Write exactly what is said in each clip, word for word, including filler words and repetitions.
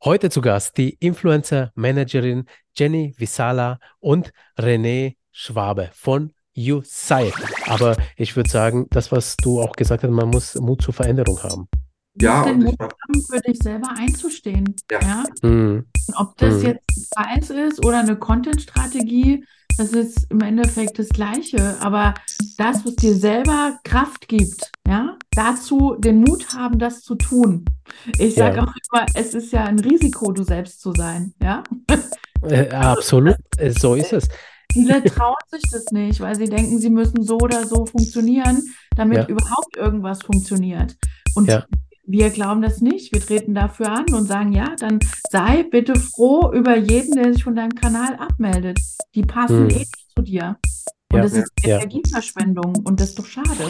Heute zu Gast die Influencer-Managerin Jenny Visala und René Schwabe von YouSciety. Aber ich würde sagen, das, was du auch gesagt hast, man muss Mut zur Veränderung haben. Muss Ja, den und ich Mut glaube, haben, für dich selber einzustehen. ja, Ja? Mhm. Und ob das Mhm. jetzt ein Preis ist oder eine Content-Strategie, das ist im Endeffekt das Gleiche. Aber das, was dir selber Kraft gibt, ja, dazu den Mut haben, das zu tun. Ich sage Ja, auch immer, es ist ja ein Risiko, du selbst zu sein. Ja? äh, Also absolut, äh, so ist es. viele trauen sich das nicht, weil sie denken, sie müssen so oder so funktionieren, damit Ja, überhaupt irgendwas funktioniert. Und ja. wir glauben das nicht. Wir treten dafür an und sagen, ja, dann sei bitte froh über jeden, der sich von deinem Kanal abmeldet. Die passen eh Mhm. nicht zu dir. Und Ja, das ja. ist ja. Energieverschwendung und das ist doch schade.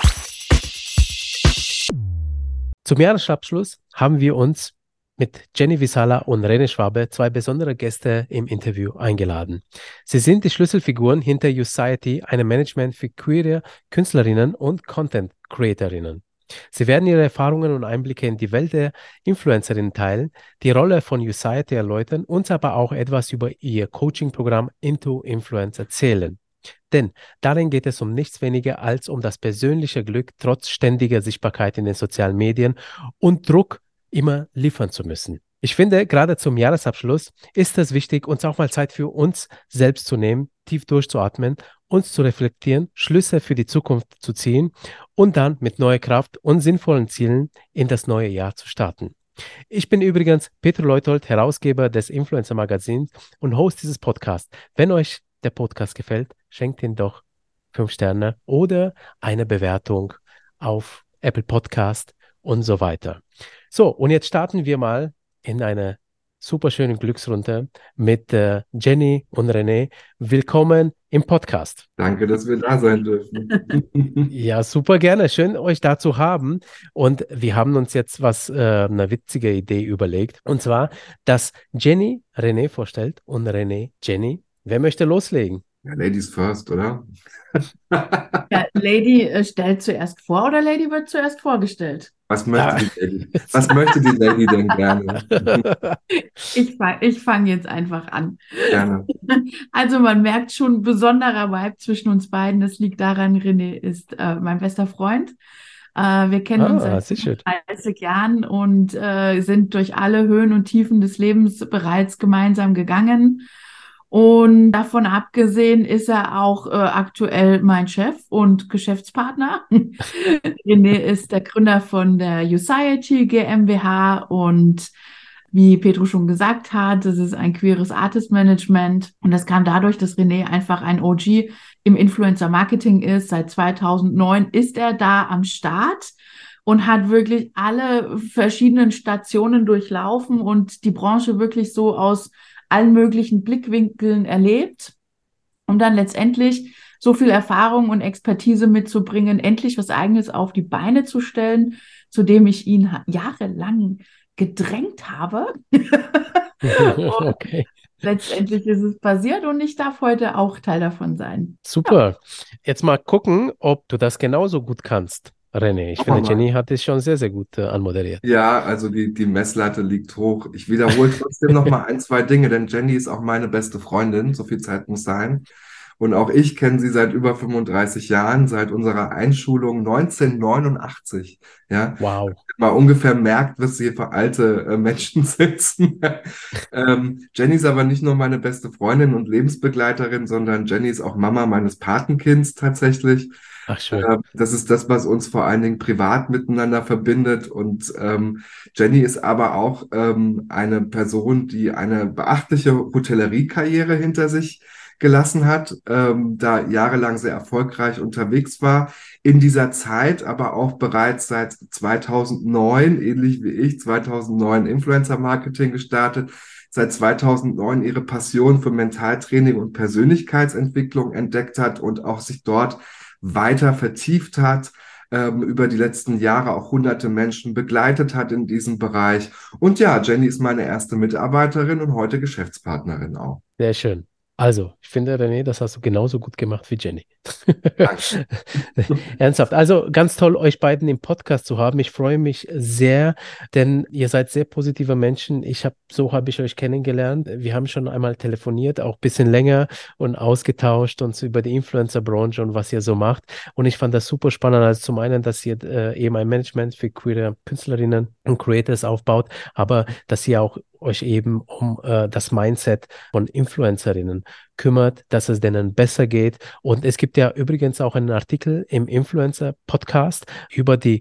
Zum Jahresabschluss haben wir uns mit Jenny Visala und René Schwabe zwei besondere Gäste im Interview eingeladen. Sie sind die Schlüsselfiguren hinter YouSciety, einem Management für queere Künstlerinnen und Content Creatorinnen. Sie werden ihre Erfahrungen und Einblicke in die Welt der Influencerinnen teilen, die Rolle von YouSciety erläutern, uns aber auch etwas über ihr Coaching-Programm Into Influence erzählen. Denn darin geht es um nichts weniger als um das persönliche Glück trotz ständiger Sichtbarkeit in den sozialen Medien und Druck, immer liefern zu müssen. Ich finde, gerade zum Jahresabschluss ist es wichtig, uns auch mal Zeit für uns selbst zu nehmen, tief durchzuatmen, uns zu reflektieren, Schlüsse für die Zukunft zu ziehen und dann mit neuer Kraft und sinnvollen Zielen in das neue Jahr zu starten. Ich bin übrigens Peter Leutold, Herausgeber des Influencer Magazins und Host dieses Podcasts. Wenn euch der Podcast gefällt, schenkt ihn doch fünf Sterne oder eine Bewertung auf Apple Podcast und so weiter. So, und jetzt starten wir mal in eine super schöne Glücksrunde mit äh, Jenny und René. Willkommen im Podcast. Danke, dass wir da sein dürfen. Ja, super gerne. Schön, euch da zu haben. Und wir haben uns jetzt was, äh, eine witzige Idee überlegt. Und zwar, dass Jenny René vorstellt und René Jenny. Wer möchte loslegen? Ja, Ladies first, oder? Ja, Lady äh, stellt zuerst vor oder Lady wird zuerst vorgestellt? Was möchte Ah. die Lady? Was möchte die Lady denn gerne? Ich fange ich fang jetzt einfach an. Gerne. Also man merkt schon ein besonderer Vibe zwischen uns beiden. Das liegt daran, René ist äh, mein bester Freund. Äh, wir kennen uns Ah, seit sehr schön. dreißig Jahren und äh, sind durch alle Höhen und Tiefen des Lebens bereits gemeinsam gegangen. Und davon abgesehen ist er auch äh, aktuell mein Chef und Geschäftspartner. René ist der Gründer von der YouSciety GmbH und wie Pedro schon gesagt hat, das ist ein queeres Artist Management und das kam dadurch, dass René einfach ein O G im Influencer Marketing ist. Seit zweitausendneun ist er da am Start und hat wirklich alle verschiedenen Stationen durchlaufen und die Branche wirklich so aus allen möglichen Blickwinkeln erlebt, um dann letztendlich so viel Erfahrung und Expertise mitzubringen, endlich was Eigenes auf die Beine zu stellen, zu dem ich ihn jahrelang gedrängt habe. Und Okay, letztendlich ist es passiert und ich darf heute auch Teil davon sein. Ja, super. Jetzt mal gucken, ob du das genauso gut kannst, René. Ich Schauen wir finde, mal. Jenny hat es schon sehr, sehr gut äh, anmoderiert. Ja, also die, die Messlatte liegt hoch. Ich wiederhole trotzdem noch mal ein, zwei Dinge, denn Jenny ist auch meine beste Freundin. So viel Zeit muss sein. Und auch ich kenne sie seit über fünfunddreißig Jahren, seit unserer Einschulung neunzehnhundertneunundachtzig. Ja, Wow. mal ungefähr merkt, was hier für alte äh, Menschen sitzen. ähm, Jenny ist aber nicht nur meine beste Freundin und Lebensbegleiterin, sondern Jenny ist auch Mama meines Patenkinds tatsächlich. Ach, schön. Ähm, das ist das, was uns vor allen Dingen privat miteinander verbindet. Und ähm, Jenny ist aber auch ähm, eine Person, die eine beachtliche Hotelleriekarriere hinter sich gelassen hat, ähm, da jahrelang sehr erfolgreich unterwegs war. In dieser Zeit aber auch bereits seit zweitausendneun, ähnlich wie ich, zweitausendneun Influencer-Marketing gestartet, seit zweitausendneun ihre Passion für Mentaltraining und Persönlichkeitsentwicklung entdeckt hat und auch sich dort weiter vertieft hat, ähm, über die letzten Jahre auch hunderte Menschen begleitet hat in diesem Bereich. Und ja, Jenny ist meine erste Mitarbeiterin und heute Geschäftspartnerin auch. Sehr schön. Also, ich finde, René, das hast du genauso gut gemacht wie Jenny. Danke. Ernsthaft. Also, ganz toll, euch beiden im Podcast zu haben. Ich freue mich sehr, denn ihr seid sehr positive Menschen. Ich habe, so habe ich euch kennengelernt. Wir haben schon einmal telefoniert, auch ein bisschen länger und ausgetauscht uns über die Influencer-Branche und was ihr so macht. Und ich fand das super spannend. Also zum einen, dass ihr äh, eben ein Management für queere Künstlerinnen und Creators aufbaut, aber dass ihr auch euch eben um äh, das Mindset von Influencerinnen kümmert, dass es denen besser geht. Und es gibt ja übrigens auch einen Artikel im Influencer-Podcast über die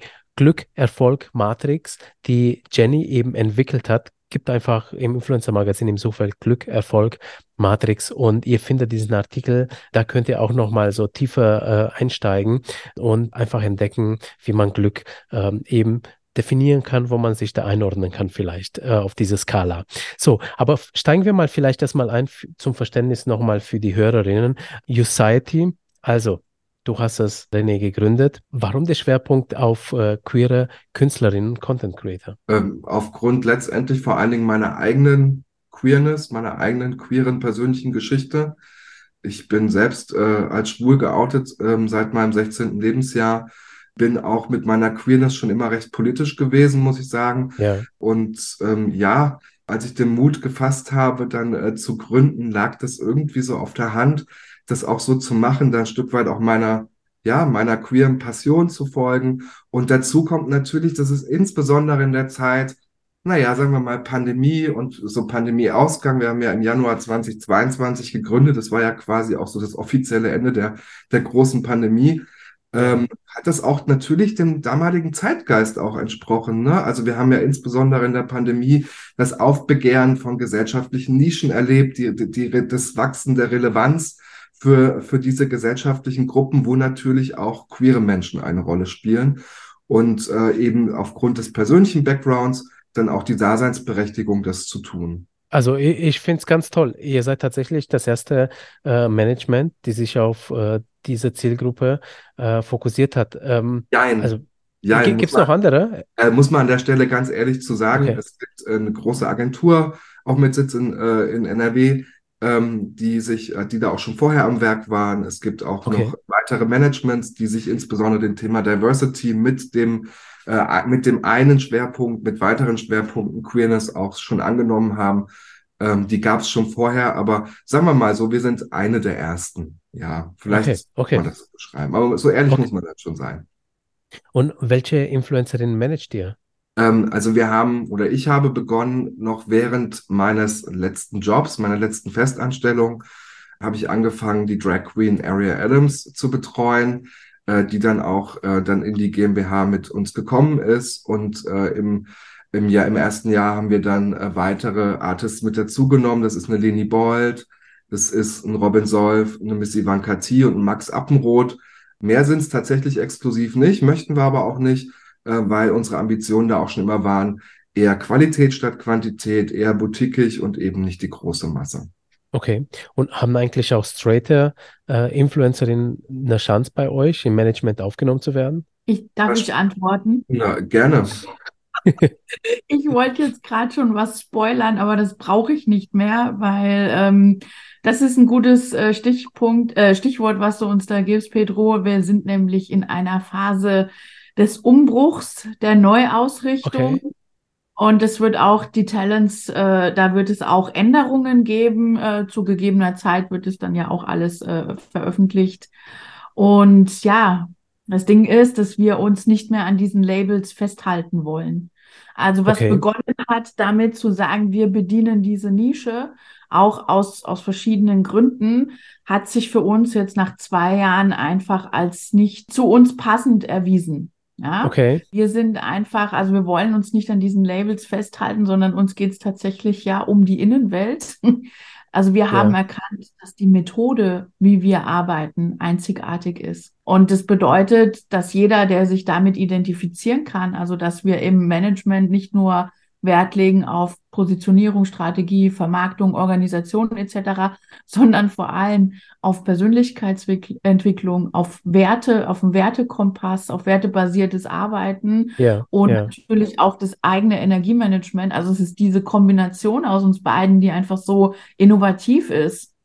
Glück-Erfolg-Matrix, die Jenny eben entwickelt hat. Gibt einfach im Influencer-Magazin im Suchfeld Glück, Erfolg, Matrix und ihr findet diesen Artikel, da könnt ihr auch nochmal so tiefer äh, einsteigen und einfach entdecken, wie man Glück ähm, eben definieren kann, wo man sich da einordnen kann vielleicht äh, auf diese Skala. So, aber f- steigen wir mal vielleicht erstmal ein f- zum Verständnis nochmal für die Hörerinnen. Society, also du hast es, René, gegründet. Warum der Schwerpunkt auf äh, queere Künstlerinnen, Content Creator? Ähm, aufgrund letztendlich vor allen Dingen meiner eigenen Queerness, meiner eigenen queeren persönlichen Geschichte. Ich bin selbst äh, als schwul geoutet ähm, seit meinem sechzehnten. Lebensjahr, bin auch mit meiner Queerness schon immer recht politisch gewesen, muss ich sagen. Ja, Und ähm, ja, als ich den Mut gefasst habe, dann äh, zu gründen, lag das irgendwie so auf der Hand, das auch so zu machen, da ein Stück weit auch meiner, ja, meiner queeren Passion zu folgen. Und dazu kommt natürlich, dass es insbesondere in der Zeit, naja, sagen wir mal Pandemie und so Pandemieausgang. Wir haben ja im Januar zweitausendzweiundzwanzig gegründet. Das war ja quasi auch so das offizielle Ende der, der großen Pandemie. ja. Ähm, hat das auch natürlich dem damaligen Zeitgeist auch entsprochen, ne? Also wir haben ja insbesondere in der Pandemie das Aufbegehren von gesellschaftlichen Nischen erlebt, die, die, die, das Wachsen der Relevanz für, für diese gesellschaftlichen Gruppen, wo natürlich auch queere Menschen eine Rolle spielen und äh, eben aufgrund des persönlichen Backgrounds dann auch die Daseinsberechtigung, das zu tun. Also ich, ich finde es ganz toll. Ihr seid tatsächlich das erste äh, Management, die sich auf äh, diese Zielgruppe äh, fokussiert hat. Ähm, also Jein, jein, gibt muss es man noch andere? Äh, muss man an der Stelle ganz ehrlich zu sagen, Okay, es gibt äh, eine große Agentur, auch mit Sitz in, äh, in N R W, ähm, die sich, äh, die da auch schon vorher am Werk waren. Es gibt auch noch okay, weitere Managements, die sich insbesondere dem Thema Diversity mit dem, äh, mit dem einen Schwerpunkt, mit weiteren Schwerpunkten Queerness auch schon angenommen haben. Ähm, die gab es schon vorher, aber sagen wir mal so, wir sind eine der ersten. Ja, vielleicht okay, kann okay, man das so beschreiben, aber so ehrlich okay. muss man dann schon sein. Und welche Influencerin managt ihr? Ähm, also wir haben oder ich habe begonnen, noch während meines letzten Jobs, meiner letzten Festanstellung, habe ich angefangen, die Drag Queen Aria Adams zu betreuen, äh, die dann auch äh, dann in die GmbH mit uns gekommen ist. Und äh, im, im Jahr, im ersten Jahr haben wir dann äh, weitere Artists mit dazugenommen. Das ist eine Leni Bold, das ist ein Robin Solf, eine Miss Ivanka T und ein Max Appenroth. Mehr sind es tatsächlich exklusiv nicht, möchten wir aber auch nicht, äh, weil unsere Ambitionen da auch schon immer waren, eher Qualität statt Quantität, eher boutiquig und eben nicht die große Masse. Okay. Und haben eigentlich auch straighte äh, Influencerinnen eine Chance bei euch im Management aufgenommen zu werden? Ich, darf Was- ich antworten? Na, gerne. Ich wollte jetzt gerade schon was spoilern, aber das brauche ich nicht mehr, weil ähm, das ist ein gutes äh, Stichpunkt, äh, Stichwort, was du uns da gibst, Pedro. Wir sind nämlich in einer Phase des Umbruchs, der Neuausrichtung. Okay. Und es wird auch die Talents, äh, da wird es auch Änderungen geben. Äh, zu gegebener Zeit wird es dann ja auch alles äh, veröffentlicht. Und ja, das Ding ist, dass wir uns nicht mehr an diesen Labels festhalten wollen. Also was Okay. begonnen hat, damit zu sagen, wir bedienen diese Nische, auch aus, aus verschiedenen Gründen, hat sich für uns jetzt nach zwei Jahren einfach als nicht zu uns passend erwiesen. Ja, Okay. wir sind einfach, also wir wollen uns nicht an diesen Labels festhalten, sondern uns geht es tatsächlich ja um die Innenwelt. Also wir haben Ja. erkannt, dass die Methode, wie wir arbeiten, einzigartig ist. Und das bedeutet, dass jeder, der sich damit identifizieren kann, also dass wir im Management nicht nur Wert legen auf Positionierung, Strategie, Vermarktung, Organisation et cetera, sondern vor allem auf Persönlichkeitsentwicklung, auf Werte, auf einen Wertekompass, auf wertebasiertes Arbeiten Ja. und Ja. natürlich auch das eigene Energiemanagement. Also es ist diese Kombination aus uns beiden, die einfach so innovativ ist.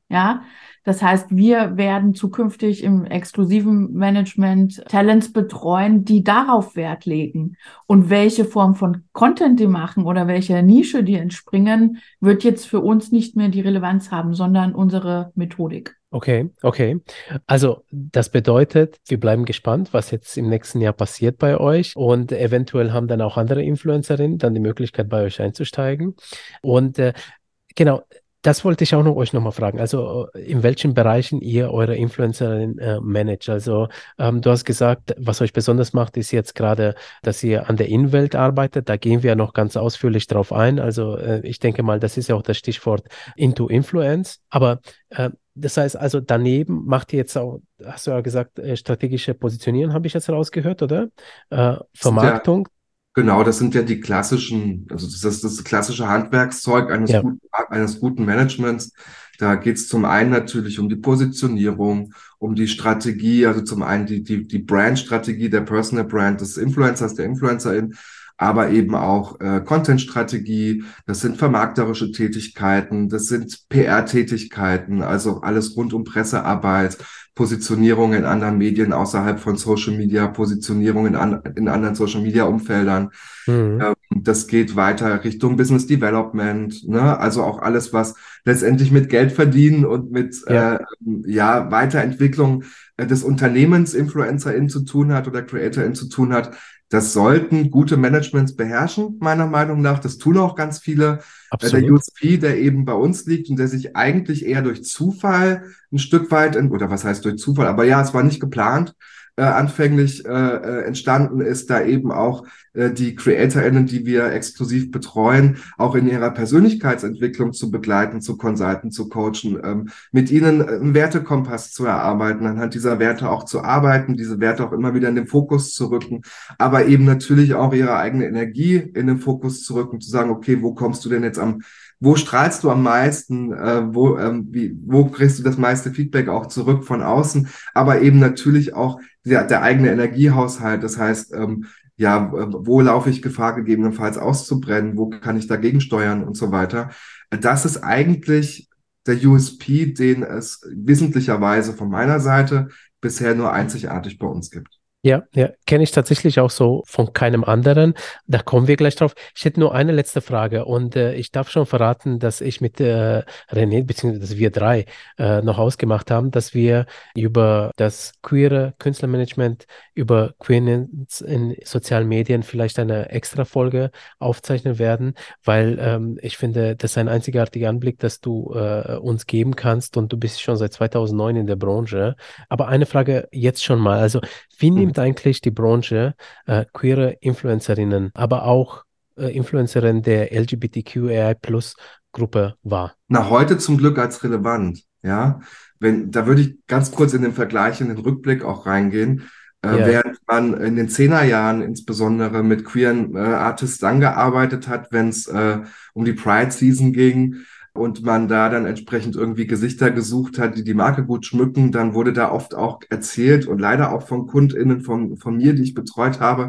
Ja, das heißt, wir werden zukünftig im exklusiven Management Talents betreuen, die darauf Wert legen. Und welche Form von Content die machen oder welche Nische die entspringen, wird jetzt für uns nicht mehr die Relevanz haben, sondern unsere Methodik. Okay, okay. Also das bedeutet, wir bleiben gespannt, was jetzt im nächsten Jahr passiert bei euch und eventuell haben dann auch andere Influencerinnen dann die Möglichkeit, bei euch einzusteigen. Und äh, genau, das wollte ich auch noch euch nochmal fragen. Also äh, in welchen Bereichen ihr eure Influencerin äh, managt. Also ähm, du hast gesagt, was euch besonders macht, ist jetzt gerade, dass ihr an der Innenwelt arbeitet. Da gehen wir ja noch ganz ausführlich drauf ein. Also äh, ich denke mal, das ist ja auch das Stichwort Into Influence. Aber äh, das heißt also, daneben macht ihr jetzt auch, hast du ja gesagt, äh, strategische Positionieren, habe ich jetzt rausgehört, oder? Äh, Sind ja Vermarktung. Genau, das sind ja die klassischen, also das ist das klassische Handwerkszeug eines Ja. guten, eines guten Managements. Da geht es zum einen natürlich um die Positionierung, um die Strategie, also zum einen die, die, die Brand-Strategie, der Personal Brand des Influencers, der Influencerin, aber eben auch äh, Content-Strategie, das sind vermarkterische Tätigkeiten, das sind P R-Tätigkeiten, also alles rund um Pressearbeit, Positionierung in anderen Medien außerhalb von Social Media, Positionierung in, an, in anderen Social Media Umfeldern. Mhm. Ähm, das geht weiter Richtung Business Development, ne? Also auch alles, was letztendlich mit Geld verdienen und mit Ja, äh, ja, Weiterentwicklung äh, des Unternehmens InfluencerInnen zu tun hat oder CreatorInnen zu tun hat. Das sollten gute Managements beherrschen, meiner Meinung nach. Das tun auch ganz viele. Äh, Der absolut. U S P, der eben bei uns liegt und der sich eigentlich eher durch Zufall ein Stück weit, in, oder was heißt durch Zufall, aber ja, es war nicht geplant, äh, anfänglich äh, äh, entstanden ist, da eben auch äh, die CreatorInnen, die wir exklusiv betreuen, auch in ihrer Persönlichkeitsentwicklung zu begleiten, zu consulten, zu coachen, ähm, mit ihnen einen Wertekompass zu erarbeiten, anhand dieser Werte auch zu arbeiten, diese Werte auch immer wieder in den Fokus zu rücken, aber eben natürlich auch ihre eigene Energie in den Fokus zu rücken, zu sagen, okay, wo kommst du denn jetzt am Wo strahlst du am meisten? Äh, wo, ähm, wie, wo kriegst du das meiste Feedback auch zurück von außen? Aber eben natürlich auch der, der eigene Energiehaushalt. Das heißt, ähm, ja, äh, wo laufe ich Gefahr, gegebenenfalls auszubrennen? Wo kann ich dagegen steuern und so weiter? Das ist eigentlich der U S P, den es wesentlicherweise von meiner Seite bisher nur einzigartig bei uns gibt. Ja, ja, kenne ich tatsächlich auch so von keinem anderen. Da kommen wir gleich drauf. Ich hätte nur eine letzte Frage und äh, ich darf schon verraten, dass ich mit äh, René, beziehungsweise dass wir drei äh, noch ausgemacht haben, dass wir über das queere Künstlermanagement, über Queerness in sozialen Medien vielleicht eine extra Folge aufzeichnen werden, weil ähm, ich finde, das ist ein einzigartiger Anblick, dass du äh, uns geben kannst und du bist schon seit zweitausendneun in der Branche. Aber eine Frage jetzt schon mal, also wie nimmt eigentlich die Branche äh, queere Influencerinnen, aber auch äh, Influencerinnen der L G B T Q A I Plus Gruppe wahr? Na, heute zum Glück als relevant, ja. Wenn, da würde ich ganz kurz in den Vergleich, in den Rückblick auch reingehen. Äh, Ja, während man in den Zehnerjahren insbesondere mit queeren äh, Artists dann gearbeitet hat, wenn es äh, um die Pride Season ging und man da dann entsprechend irgendwie Gesichter gesucht hat, die die Marke gut schmücken, dann wurde da oft auch erzählt und leider auch von KundInnen von, von mir, die ich betreut habe,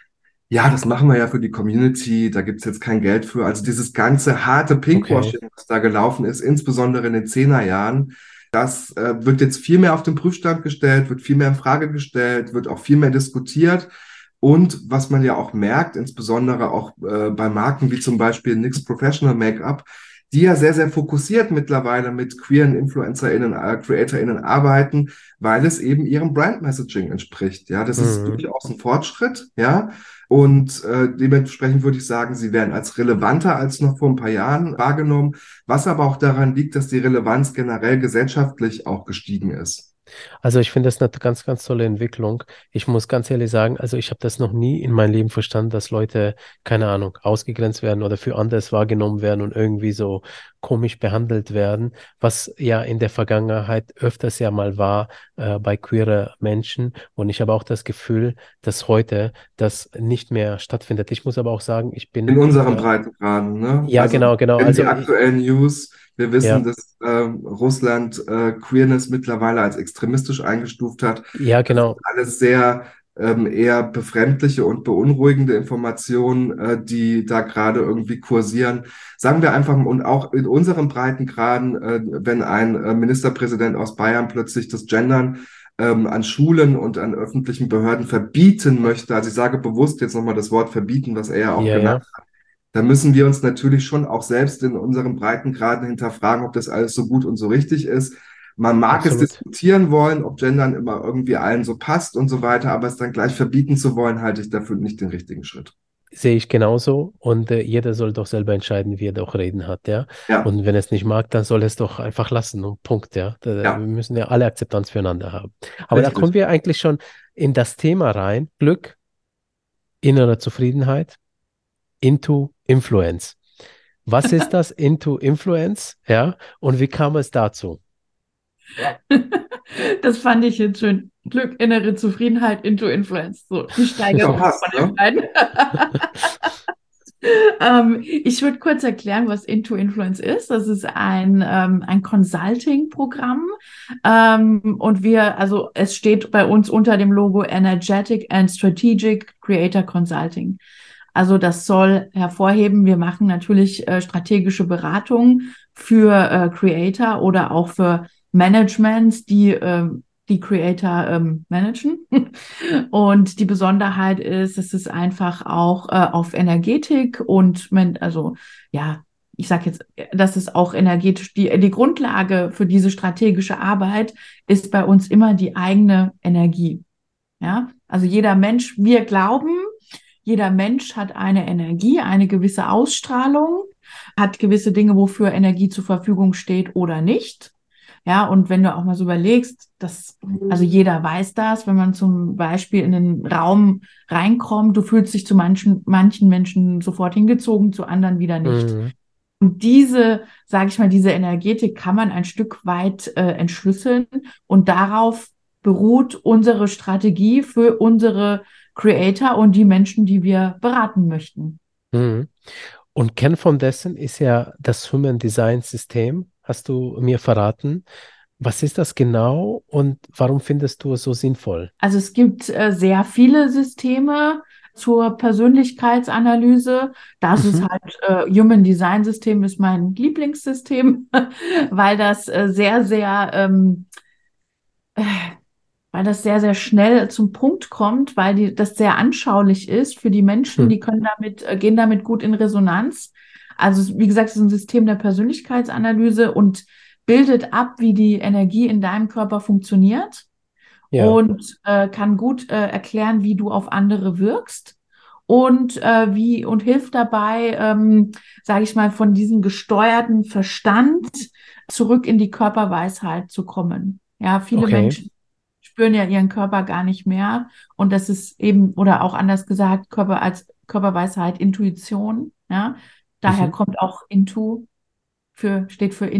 ja, das machen wir ja für die Community, da gibt's jetzt kein Geld für. Also dieses ganze harte okay. Pinkwashing, was da gelaufen ist, insbesondere in den Zehnerjahren, das äh, wird jetzt viel mehr auf den Prüfstand gestellt, wird viel mehr in Frage gestellt, wird auch viel mehr diskutiert. Und was man ja auch merkt, insbesondere auch äh, bei Marken wie zum Beispiel N Y X Professional Make-up, die ja sehr, sehr fokussiert mittlerweile mit queeren InfluencerInnen, äh, CreatorInnen arbeiten, weil es eben ihrem Brand-Messaging entspricht. Ja, das ist Mhm. durchaus ein Fortschritt, ja. Und äh, dementsprechend würde ich sagen, sie werden als relevanter als noch vor ein paar Jahren wahrgenommen, was aber auch daran liegt, dass die Relevanz generell gesellschaftlich auch gestiegen ist. Also ich finde das eine ganz, ganz tolle Entwicklung. Ich muss ganz ehrlich sagen, also ich habe das noch nie in meinem Leben verstanden, dass Leute, keine Ahnung, ausgegrenzt werden oder für anders wahrgenommen werden und irgendwie so komisch behandelt werden, was ja in der Vergangenheit öfters ja mal war äh, bei queere Menschen. Und ich habe auch das Gefühl, dass heute das nicht mehr stattfindet. Ich muss aber auch sagen, ich In bin, unseren äh, Breitengraden, ne? ja, Also genau, genau. wenn die Also ich- aktuellen News, wir wissen, ja, dass ähm, Russland äh, Queerness mittlerweile als extremistisch eingestuft hat. ja, Das ist genau. alles sehr ähm, eher befremdliche und beunruhigende Informationen, äh, die da gerade irgendwie kursieren. Sagen wir einfach, und auch in unseren Breitengraden, äh, wenn ein äh, Ministerpräsident aus Bayern plötzlich das Gendern ähm, an Schulen und an öffentlichen Behörden verbieten möchte, also ich sage bewusst jetzt nochmal das Wort verbieten, was er ja auch Ja, genannt ja, hat, da müssen wir uns natürlich schon auch selbst in unseren Breitengraden hinterfragen, ob das alles so gut und so richtig ist. Man mag es absolut. diskutieren wollen, ob Gendern immer irgendwie allen so passt und so weiter, aber es dann gleich verbieten zu wollen, halte ich dafür nicht den richtigen Schritt. Sehe ich genauso und äh, jeder soll doch selber entscheiden, wie er doch reden hat, ja. Ja, Und wenn er es nicht mag, dann soll er es doch einfach lassen und Punkt, ja. Da, da- wir ja, müssen ja alle Akzeptanz füreinander haben. Aber da richtig. kommen wir eigentlich schon in das Thema rein. Glück, innere Zufriedenheit, into Influence. Was ist das into Influence, ja? Und wie kam es dazu? Das fand ich jetzt schön. Glück, innere Zufriedenheit, into Influence. So, die Ja, Steigerung passt, von den ne? beiden. Ähm, ich würde kurz erklären, was Into Influence ist. Das ist ein, ähm, ein Consulting-Programm. Ähm, und wir, also es steht bei uns unter dem Logo Energetic and Strategic Creator Consulting. Also das soll hervorheben, wir machen natürlich äh, strategische Beratung für äh, Creator oder auch für Managements, die äh, die Creator ähm, managen. Und die Besonderheit ist, dass es einfach auch äh, auf Energetik und men- also ja, ich sage jetzt, dass es auch energetisch die die Grundlage für diese strategische Arbeit ist bei uns immer die eigene Energie. Ja, also jeder Mensch, wir glauben, jeder Mensch hat eine Energie, eine gewisse Ausstrahlung, hat gewisse Dinge, wofür Energie zur Verfügung steht oder nicht. Ja, und wenn du auch mal so überlegst, dass, also jeder weiß das, wenn man zum Beispiel in den Raum reinkommt, du fühlst dich zu manchen, manchen Menschen sofort hingezogen, zu anderen wieder nicht. Mhm. Und diese, sage ich mal, diese Energetik kann man ein Stück weit äh, entschlüsseln und darauf beruht unsere Strategie für unsere Creator und die Menschen, die wir beraten möchten. Mhm. Und Kern von dessen ist ja das Human Design System, hast du mir verraten. Was ist das genau und warum findest du es so sinnvoll? Also es gibt äh, sehr viele Systeme zur Persönlichkeitsanalyse. Das ist Mhm. halt äh, Human Design System ist mein Lieblingssystem, weil das äh, sehr, sehr ähm, weil das sehr, sehr schnell zum Punkt kommt, weil die, das sehr anschaulich ist für die Menschen, Mhm. die können damit, äh, gehen damit gut in Resonanz. Also, wie gesagt, es ist ein System der Persönlichkeitsanalyse und bildet ab, wie die Energie in deinem Körper funktioniert Ja, und äh, kann gut äh, erklären, wie du auf andere wirkst und äh, wie und hilft dabei, ähm, sage ich mal, von diesem gesteuerten Verstand zurück in die Körperweisheit zu kommen. Ja, viele okay. Menschen spüren ja ihren Körper gar nicht mehr und das ist eben oder auch anders gesagt Körper als Körperweisheit, Intuition. Ja, daher Mhm. kommt auch Intu für steht für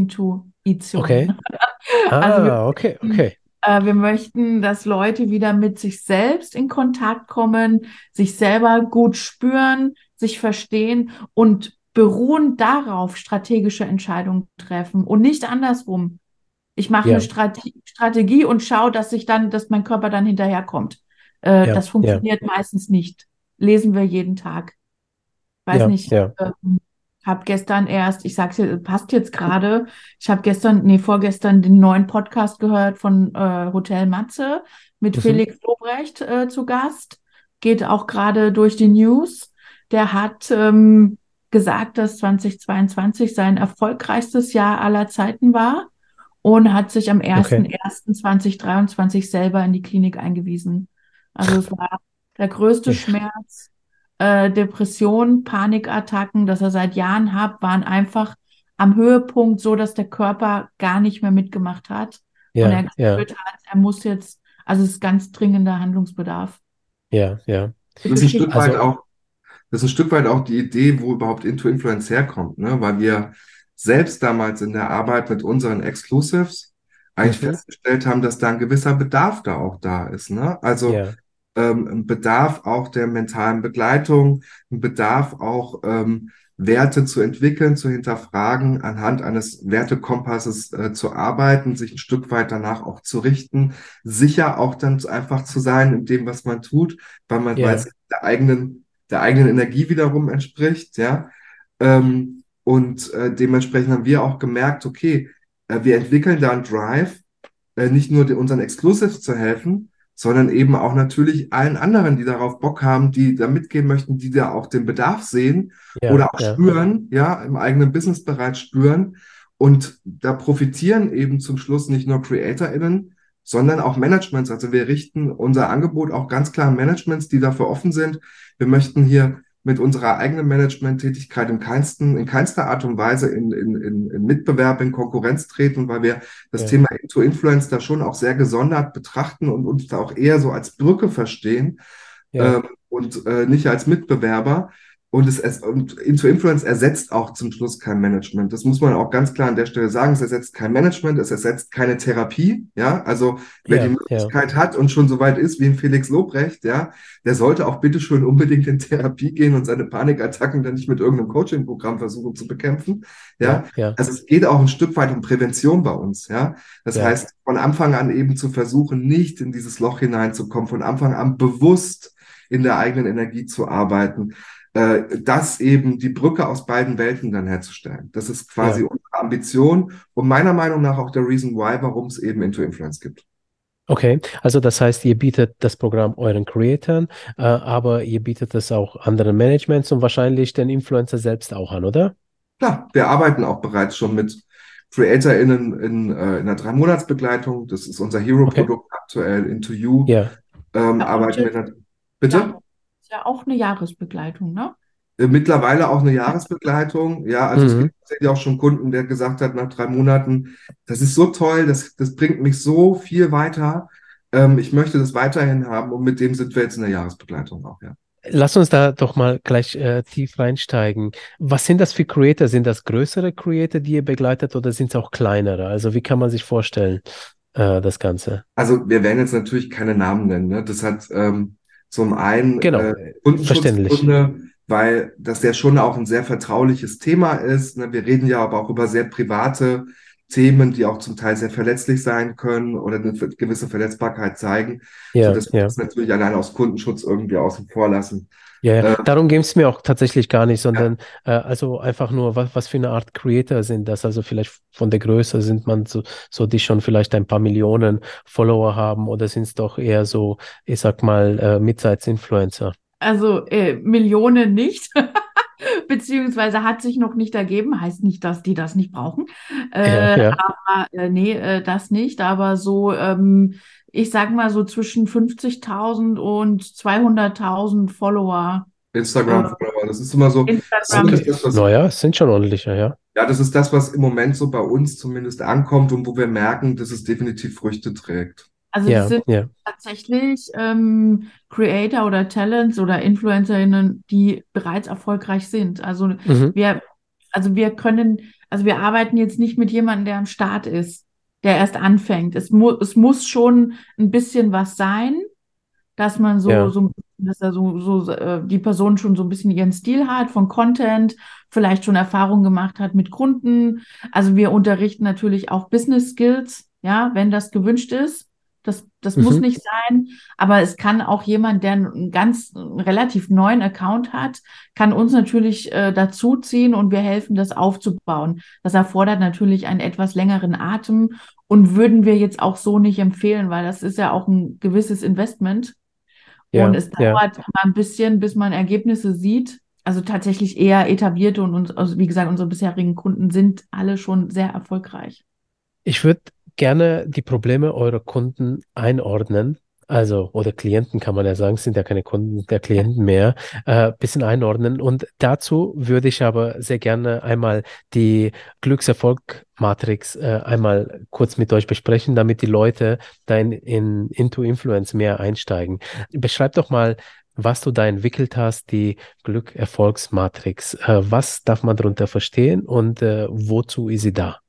Okay. Intuition. Also wir Ah, okay, okay. äh, wir möchten, dass Leute wieder mit sich selbst in Kontakt kommen, sich selber gut spüren, sich verstehen und beruhend darauf strategische Entscheidungen treffen und nicht andersrum. Ich mache eine Ja, Strate Strategie und schaue, dass ich dann, dass mein Körper dann hinterherkommt. Äh, ja, das ja, funktioniert meistens nicht. Lesen wir jeden Tag. Weiß ja, nicht, ja. ähm, habe gestern erst, ich sag's dir, passt jetzt gerade, ich habe gestern, nee, vorgestern den neuen Podcast gehört von äh, Hotel Matze mit Mhm. Felix Lobrecht äh, zu Gast. Geht auch gerade durch die News. Der hat ähm, gesagt, dass zweitausendzweiundzwanzig sein erfolgreichstes Jahr aller Zeiten war und hat sich am Okay. ersten ersten zweitausenddreiundzwanzig selber in die Klinik eingewiesen. Also es war der größte Ja, Schmerz, äh, Depressionen, Panikattacken, das er seit Jahren hat, waren einfach am Höhepunkt so, dass der Körper gar nicht mehr mitgemacht hat und er ja, ja, gespürt hat, er muss jetzt, also es ist ganz dringender Handlungsbedarf. ja, ja. Die Das ist ein Geschichte. Stück weit Also, auch, das ist ein Stück weit auch die Idee, wo überhaupt Into Influence herkommt, ne? Weil wir selbst damals in der Arbeit mit unseren Exclusives eigentlich mhm. festgestellt haben, dass da ein gewisser Bedarf da auch da ist, ne? Also Ja, ähm, ein Bedarf auch der mentalen Begleitung, ein Bedarf auch ähm, Werte zu entwickeln, zu hinterfragen, anhand eines Wertekompasses äh, zu arbeiten, sich ein Stück weit danach auch zu richten, sicher auch dann einfach zu sein in dem, was man tut, weil man, weil Ja, es der eigenen, der eigenen Energie wiederum entspricht, ja. Ähm, und äh, dementsprechend haben wir auch gemerkt, okay, äh, wir entwickeln da einen Drive, äh, nicht nur den, unseren Exclusives zu helfen, sondern eben auch natürlich allen anderen, die darauf Bock haben, die da mitgehen möchten, die da auch den Bedarf sehen ja, oder auch ja, spüren, ja, im eigenen Business bereits spüren. Und da profitieren eben zum Schluss nicht nur CreatorInnen, sondern auch Managements. Also wir richten unser Angebot auch ganz klar an Managements, die dafür offen sind. Wir möchten hier mit unserer eigenen Management-Tätigkeit in keinsten, in keinster Art und Weise in, in, in, in Mitbewerb, in Konkurrenz treten, weil wir das ja, Thema Into-Influence da schon auch sehr gesondert betrachten und uns da auch eher so als Brücke verstehen, ja, ähm, und äh, nicht als Mitbewerber. Und, es, es, und Into-Influence ersetzt auch zum Schluss kein Management. Das muss man auch ganz klar an der Stelle sagen. Es ersetzt kein Management, es ersetzt keine Therapie. Ja, also wer die ja, ja, Möglichkeit hat und schon so weit ist wie ein Felix Lobrecht, ja, der sollte auch bitteschön unbedingt in Therapie gehen und seine Panikattacken dann nicht mit irgendeinem Coaching-Programm versuchen zu bekämpfen. ja, Ja, ja, also es geht auch ein Stück weit um Prävention bei uns. Ja, das ja, heißt, von Anfang an eben zu versuchen, nicht in dieses Loch hineinzukommen, von Anfang an bewusst in der eigenen Energie zu arbeiten, äh, das eben die Brücke aus beiden Welten dann herzustellen. Das ist quasi ja. unsere Ambition und meiner Meinung nach auch der Reason why, warum es eben Into Influence gibt. Okay, also das heißt, ihr bietet das Programm euren Creatoren, äh, aber ihr bietet es auch anderen Managements und wahrscheinlich den Influencer selbst auch an, oder? Klar, wir arbeiten auch bereits schon mit CreatorInnen in, äh, in einer Drei-Monats-Begleitung. Das ist unser Okay, Hero-Produkt aktuell, Into You. ja. Ähm, Ja, und arbeiten wir äh, in der, ja, bitte? ist ja auch eine Jahresbegleitung, ne? Äh, Mittlerweile auch eine Jahresbegleitung. Ja, also es Mhm. gibt tatsächlich auch schon Kunden, der gesagt hat, nach drei Monaten, das ist so toll, das, das bringt mich so viel weiter. Ähm, ich möchte das weiterhin haben und mit dem sind wir jetzt in der Jahresbegleitung auch, ja. Lass uns da doch mal gleich äh, tief reinsteigen. Was sind das für Creator? Sind das größere Creator, die ihr begleitet, oder sind es auch kleinere? Also wie kann man sich vorstellen, äh, das Ganze? Also wir werden jetzt natürlich keine Namen nennen, ne? Das hat ähm, zum einen Genau, äh, äh, verständlich. Kundenschutzgründe, weil das ja schon auch ein sehr vertrauliches Thema ist. Ne? Wir reden ja aber auch über sehr private Themen, die auch zum Teil sehr verletzlich sein können oder eine ver- gewisse Verletzbarkeit zeigen, Ja, sodass wir ja. das natürlich allein aus Kundenschutz irgendwie außen vor lassen. Ja, ja. Äh, Darum ging es mir auch tatsächlich gar nicht, ja. sondern äh, also einfach nur, was, was für eine Art Creator sind das? Also vielleicht von der Größe sind man so, so die schon vielleicht ein paar Millionen Follower haben, oder sind es doch eher so, ich sag mal, äh, Midsize-Influencer? Also äh, Millionen nicht, beziehungsweise hat sich noch nicht ergeben, heißt nicht, dass die das nicht brauchen. Ja, Äh, ja. aber äh, nee, äh, das nicht. Aber so, ähm, ich sag mal so zwischen fünfzigtausend und zweihunderttausend Follower. Äh, Instagram-Follower, das ist immer so, Instagram. zumindest Okay. das, was, Naja, es sind schon ordentliche, ja. ja, das ist das, was im Moment so bei uns zumindest ankommt und wo wir merken, dass es definitiv Früchte trägt. Also das Ja, sind ja. tatsächlich ähm, Creator oder Talents oder InfluencerInnen, die bereits erfolgreich sind. Also Mhm. wir, also wir können, also wir arbeiten jetzt nicht mit jemandem, der am Start ist, der erst anfängt. Es mu es muss schon ein bisschen was sein, dass man so, Ja. so, dass er so, so äh, die Person schon so ein bisschen ihren Stil hat von Content, vielleicht schon Erfahrung gemacht hat mit Kunden. Also wir unterrichten natürlich auch Business Skills, ja, wenn das gewünscht ist. Das, das muss Mhm. nicht sein, aber es kann auch jemand, der einen ganz einen relativ neuen Account hat, kann uns natürlich äh, dazuziehen und wir helfen, das aufzubauen. Das erfordert natürlich einen etwas längeren Atem und würden wir jetzt auch so nicht empfehlen, weil das ist ja auch ein gewisses Investment. Und Ja, es ja. dauert immer ein bisschen, bis man Ergebnisse sieht. Also tatsächlich eher etablierte und uns, also wie gesagt, unsere bisherigen Kunden sind alle schon sehr erfolgreich. Ich würde gerne die Probleme eurer Kunden einordnen. Also, oder Klienten kann man ja sagen, es sind ja keine Kunden, der Ja. Klienten mehr, äh, bisschen einordnen. Und dazu würde ich aber sehr gerne einmal die Glückserfolg-Matrix äh, einmal kurz mit euch besprechen, damit die Leute da in, in Into Influence mehr einsteigen. Beschreib doch mal, was du da entwickelt hast, die Glück-Erfolgs-Matrix. Äh, was darf man darunter verstehen und äh, wozu ist sie da?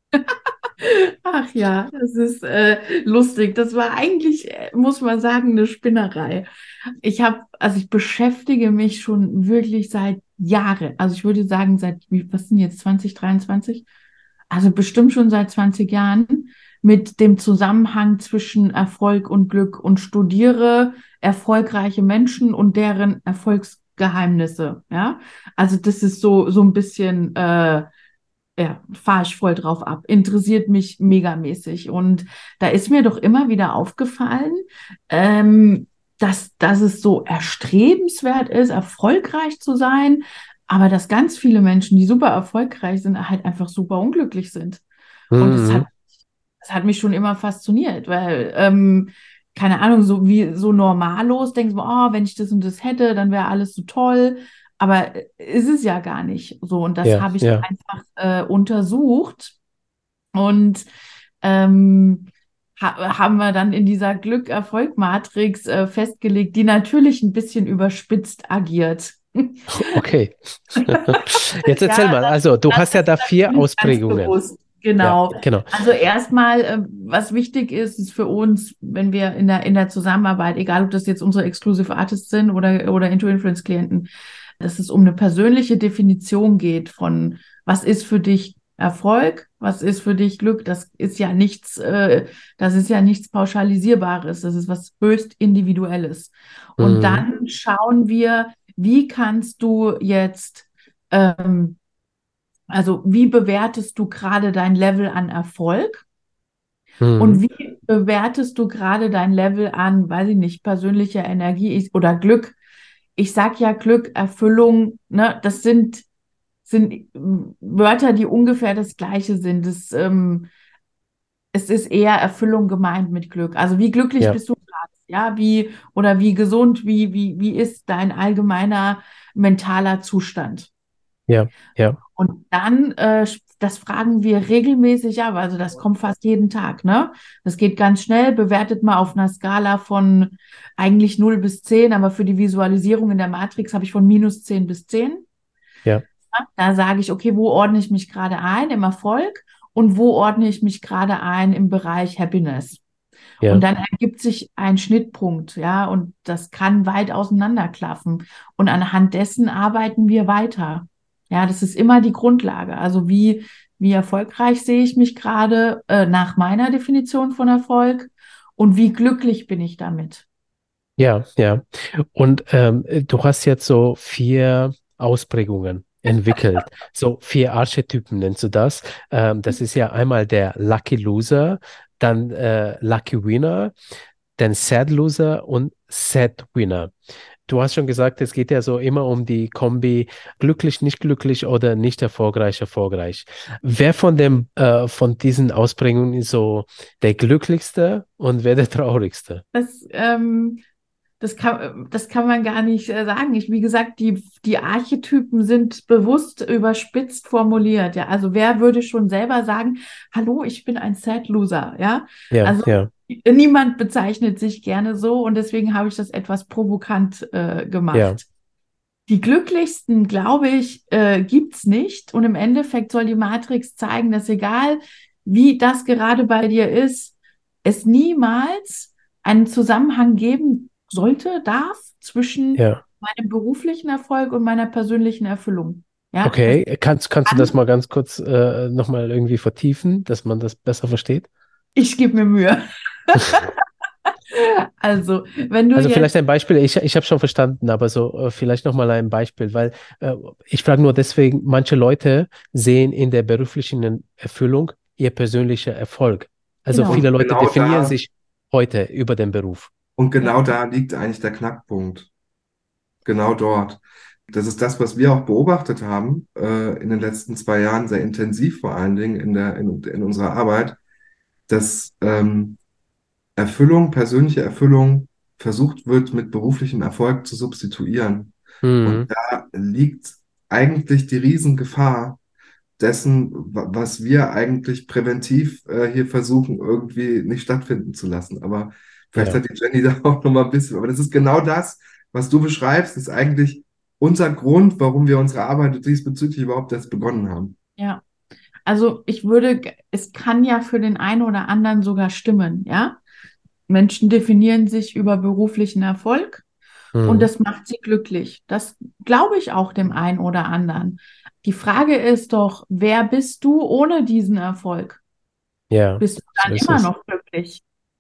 Ach ja, das ist äh, lustig. Das war eigentlich, äh, muss man sagen, eine Spinnerei. Ich habe, also ich beschäftige mich schon wirklich seit Jahre, also ich würde sagen, seit, wie, was sind jetzt, zwanzig dreiundzwanzig? Also bestimmt schon seit zwanzig Jahren mit dem Zusammenhang zwischen Erfolg und Glück und studiere erfolgreiche Menschen und deren Erfolgsgeheimnisse, ja. Also das ist so, so ein bisschen, äh, ja, fahre ich voll drauf ab, interessiert mich megamäßig. Und da ist mir doch immer wieder aufgefallen, ähm, dass, dass es so erstrebenswert ist, erfolgreich zu sein, aber dass ganz viele Menschen, die super erfolgreich sind, halt einfach super unglücklich sind. Und das Mhm. hat, das hat mich schon immer fasziniert, weil, ähm, keine Ahnung, so wie so normallos denkst du, oh, wenn ich das und das hätte, dann wäre alles so toll. Aber ist es ja gar nicht so. Und das Ja, habe ich ja. einfach äh, untersucht. Und ähm, ha haben wir dann in dieser Glück-Erfolg-Matrix äh, festgelegt, die natürlich ein bisschen überspitzt agiert. Okay. Jetzt erzähl Ja, mal, das, also du das hast ja da ist vier natürlich ganz Ausprägungen. bewusst. Ja, Genau. genau. Also erstmal, äh, was wichtig ist, ist für uns, wenn wir in der, in der Zusammenarbeit, egal ob das jetzt unsere Exclusive Artists sind oder, oder Into-Influence-Klienten, dass es um eine persönliche Definition geht von, was ist für dich Erfolg, was ist für dich Glück. Das ist ja nichts, äh, das ist ja nichts Pauschalisierbares, das ist was höchst Individuelles. Und Mhm. dann schauen wir, wie kannst du jetzt ähm, also wie bewertest du gerade dein Level an Erfolg und Mhm. wie bewertest du gerade dein Level an, weiß ich nicht, persönlicher Energie oder Glück? Ich sag ja Glück, Erfüllung, ne, das sind, sind Wörter, die ungefähr das Gleiche sind. Das, ähm, es ist eher Erfüllung gemeint mit Glück. Also wie glücklich Ja, bist du gerade? Ja, wie oder wie gesund, wie, wie, wie ist dein allgemeiner mentaler Zustand? ja, ja, Und dann, äh, das fragen wir regelmäßig ab, also das kommt fast jeden Tag, ne? Das geht ganz schnell, bewertet mal auf einer Skala von eigentlich null bis zehn, aber für die Visualisierung in der Matrix habe ich von minus zehn bis zehn. ja, Ja, da sage ich, okay, wo ordne ich mich gerade ein im Erfolg und wo ordne ich mich gerade ein im Bereich Happiness? Und ja, dann ergibt sich ein Schnittpunkt, ja, und das kann weit auseinanderklaffen. Und anhand dessen arbeiten wir weiter. Ja, das ist immer die Grundlage. Also wie, wie erfolgreich sehe ich mich gerade äh, nach meiner Definition von Erfolg und wie glücklich bin ich damit? ja, ja. Und ähm, du hast jetzt so vier Ausprägungen entwickelt. So vier Archetypen nennst du das. Ähm, das ist ja einmal der Lucky Loser, dann äh, Lucky Winner, dann Sad Loser und Sad Winner. Du hast schon gesagt, es geht ja so immer um die Kombi glücklich, nicht glücklich oder nicht erfolgreich, erfolgreich. Wer von dem, äh, von diesen Ausprägungen ist so der glücklichste und wer der traurigste? Das, ähm, Das kann, das kann man gar nicht äh, sagen. Ich, wie gesagt, die, die Archetypen sind bewusst überspitzt formuliert. Ja, also wer würde schon selber sagen, hallo, ich bin ein Sad Loser. Ja, Ja, also ja, niemand bezeichnet sich gerne so und deswegen habe ich das etwas provokant äh, ja, gemacht. Die glücklichsten, glaube ich, äh, gibt's nicht. Und im Endeffekt soll die Matrix zeigen, dass egal wie das gerade bei dir ist, es niemals einen Zusammenhang geben sollte, darf zwischen ja. meinem beruflichen Erfolg und meiner persönlichen Erfüllung. Ja, das Okay, kannst, kannst du das kann, mal ganz kurz äh, nochmal irgendwie vertiefen, dass man das besser versteht? ich gebe mir Mühe. Also, wenn du Also vielleicht jetzt, ein Beispiel, ich, ich habe schon verstanden, aber so äh, vielleicht nochmal ein Beispiel, weil äh, ich frage nur deswegen, manche Leute sehen in der beruflichen Erfüllung ihr persönlicher Erfolg. Also genau, viele Und Leute genau definieren da, sich heute über den Beruf. und ja, genau da liegt eigentlich der Knackpunkt. Genau dort. Das ist das, was wir auch beobachtet haben, äh, in den letzten zwei Jahren, sehr intensiv vor allen Dingen in der, in, in unserer Arbeit, dass ähm, Erfüllung, persönliche Erfüllung versucht wird, mit beruflichem Erfolg zu substituieren. Und Mhm. da liegt eigentlich die Riesengefahr dessen, wa- was wir eigentlich präventiv äh, hier versuchen, irgendwie nicht stattfinden zu lassen. Aber vielleicht Ja, hat die Jenny da auch noch mal ein bisschen, aber das ist genau das, was du beschreibst, ist eigentlich unser Grund, warum wir unsere Arbeit diesbezüglich überhaupt erst begonnen haben. ja. Also ich würde, es kann ja für den einen oder anderen sogar stimmen, ja. Menschen definieren sich über beruflichen Erfolg Und Mhm. das macht sie glücklich. Das glaube ich auch dem einen oder anderen. Die Frage ist doch, wer bist du ohne diesen Erfolg? Ja, Bist du so dann ist immer es. noch glücklich?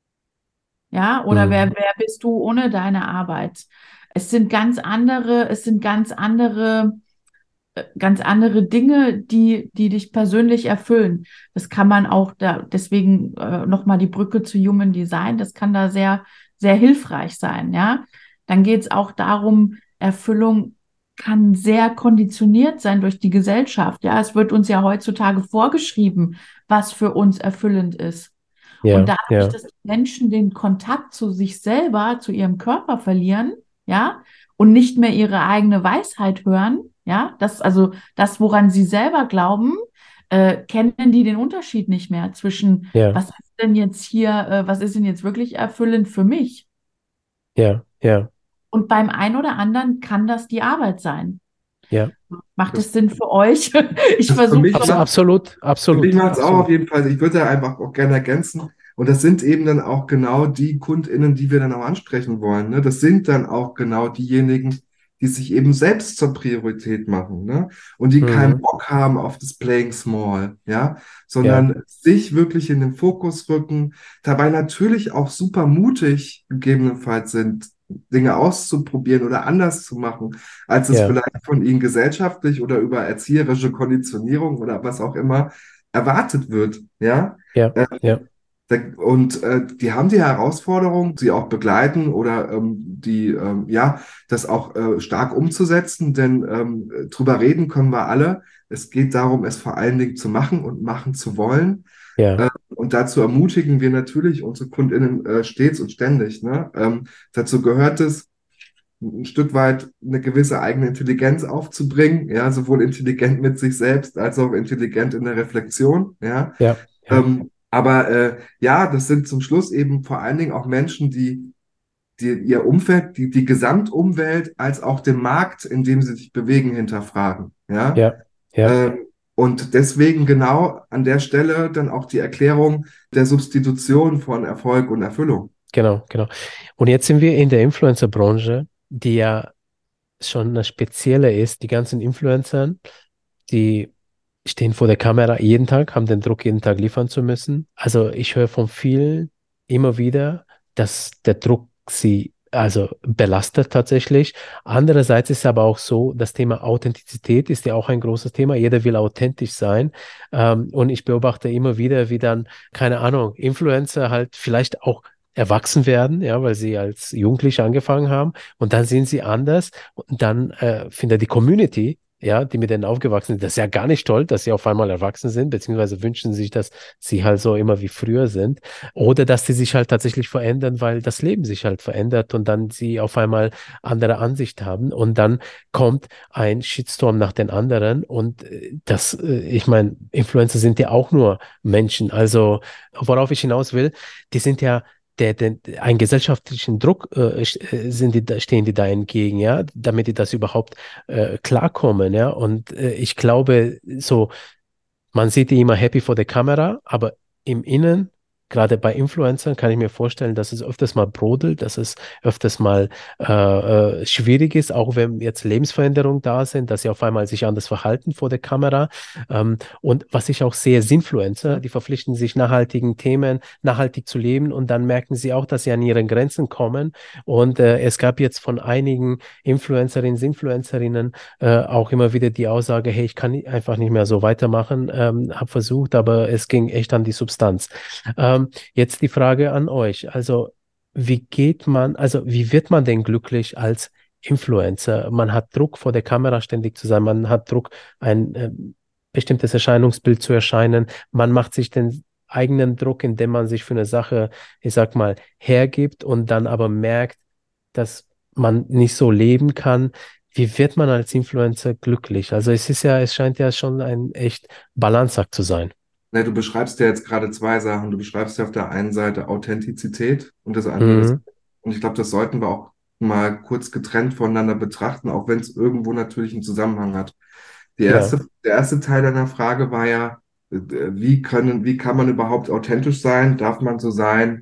Ja, oder wer, Mhm. wer bist du ohne deine Arbeit? Es sind ganz andere, es sind ganz andere, äh, ganz andere Dinge, die, die dich persönlich erfüllen. Das kann man auch da, deswegen äh, nochmal die Brücke zu Human Design, das kann da sehr, sehr hilfreich sein, ja. Dann geht es auch darum, Erfüllung kann sehr konditioniert sein durch die Gesellschaft. Ja, es wird uns ja heutzutage vorgeschrieben, was für uns erfüllend ist. Und Ja, dadurch, ja, dass die Menschen den Kontakt zu sich selber, zu ihrem Körper verlieren, ja, und nicht mehr ihre eigene Weisheit hören, ja, das, also das, woran sie selber glauben, äh, kennen die den Unterschied nicht mehr zwischen, ja, was ist denn jetzt hier, äh, was ist denn jetzt wirklich erfüllend für mich? ja, ja, Und beim einen oder anderen kann das die Arbeit sein. ja. Macht Das, es Sinn für euch? Ich das für versuche mich Abs schon. macht absolut, Für mich absolut, macht es auch auf absolut. jeden Fall, ich würde da einfach auch gerne ergänzen. Und das sind eben dann auch genau die KundInnen, die wir dann auch ansprechen wollen. Ne? Das sind dann auch genau diejenigen, die sich eben selbst zur Priorität machen, ne? Und die keinen Mhm. Bock haben auf das Playing Small, ja, Ja, sondern sich wirklich in den Fokus rücken, dabei natürlich auch super mutig gegebenenfalls sind, Dinge auszuprobieren oder anders zu machen, als es ja, vielleicht von ihnen gesellschaftlich oder über erzieherische Konditionierung oder was auch immer erwartet wird, ja. ja, Äh, ja, da- Und äh, die haben die Herausforderung, sie auch begleiten oder ähm, die, ähm, ja, das auch äh, stark umzusetzen, denn ähm, drüber reden können wir alle. Es geht darum, es vor allen Dingen zu machen und machen zu wollen. ja, Äh, und dazu ermutigen wir natürlich unsere KundInnen äh, stets und ständig. Ne? Ähm, dazu gehört es, ein Stück weit eine gewisse eigene Intelligenz aufzubringen, ja, sowohl intelligent mit sich selbst als auch intelligent in der Reflexion, ja. ja, ja, Ähm, aber äh, ja, das sind zum Schluss eben vor allen Dingen auch Menschen, die, die ihr Umfeld, die, die Gesamtumwelt als auch den Markt, in dem sie sich bewegen, hinterfragen, ja. ja, ja, Ähm, und deswegen genau an der Stelle dann auch die Erklärung der Substitution von Erfolg und Erfüllung. genau, genau. Und jetzt sind wir in der Influencer-Branche, die ja schon eine spezielle ist. Die ganzen Influencer, die stehen vor der Kamera jeden Tag, haben den Druck, jeden Tag liefern zu müssen. Also ich höre von vielen immer wieder, dass der Druck sie also belastet tatsächlich. Andererseits ist es aber auch so, das Thema Authentizität ist ja auch ein großes Thema. Jeder will authentisch sein. Ähm, und ich beobachte immer wieder, wie dann, keine Ahnung, Influencer halt vielleicht auch erwachsen werden, ja, weil sie als Jugendliche angefangen haben und dann sind sie anders und dann äh, findet die Community, ja, die mit denen aufgewachsen sind, das ist ja gar nicht toll, dass sie auf einmal erwachsen sind, beziehungsweise wünschen sich, dass sie halt so immer wie früher sind. Oder dass sie sich halt tatsächlich verändern, weil das Leben sich halt verändert und dann sie auf einmal andere Ansicht haben. Und dann kommt ein Shitstorm nach den anderen. Und äh, das, äh, ich meine, Influencer sind ja auch nur Menschen. Also, worauf ich hinaus will, die sind ja der, der, einen gesellschaftlichen Druck äh, st- äh, sind die, da- stehen die da entgegen, ja, damit die das überhaupt äh, klarkommen, ja. Und äh, ich glaube, so, man sieht die immer happy vor der Kamera, aber im Innen, gerade bei Influencern, kann ich mir vorstellen, dass es öfters mal brodelt, dass es öfters mal äh, äh, schwierig ist, auch wenn jetzt Lebensveränderungen da sind, dass sie auf einmal sich anders verhalten vor der Kamera. Ähm, und was ich auch sehe, ist Influencer, die verpflichten sich nachhaltigen Themen, nachhaltig zu leben und dann merken sie auch, dass sie an ihren Grenzen kommen. Und äh, es gab jetzt von einigen Influencerinnen, Influencerinnen äh, auch immer wieder die Aussage, hey, ich kann ni- einfach nicht mehr so weitermachen, ähm, habe versucht, aber es ging echt an die Substanz. Ähm, jetzt die Frage an euch. Also, wie geht man, also wie wird man denn glücklich als Influencer? Man hat Druck, vor der Kamera ständig zu sein, man hat Druck, ein äh, bestimmtes Erscheinungsbild zu erscheinen, man macht sich den eigenen Druck, indem man sich für eine Sache, ich sag mal, hergibt und dann aber merkt, dass man nicht so leben kann. Wie wird man als Influencer glücklich? Also es ist ja, es scheint ja schon ein echt Balanceakt zu sein. Ne, du beschreibst ja jetzt gerade zwei Sachen. Du beschreibst ja auf der einen Seite Authentizität und das andere ist, Mhm. und ich glaube, das sollten wir auch mal kurz getrennt voneinander betrachten, auch wenn es irgendwo natürlich einen Zusammenhang hat. Die Ja, erste, der erste Teil deiner Frage war ja, äh, wie können, wie kann man überhaupt authentisch sein? Darf man so sein,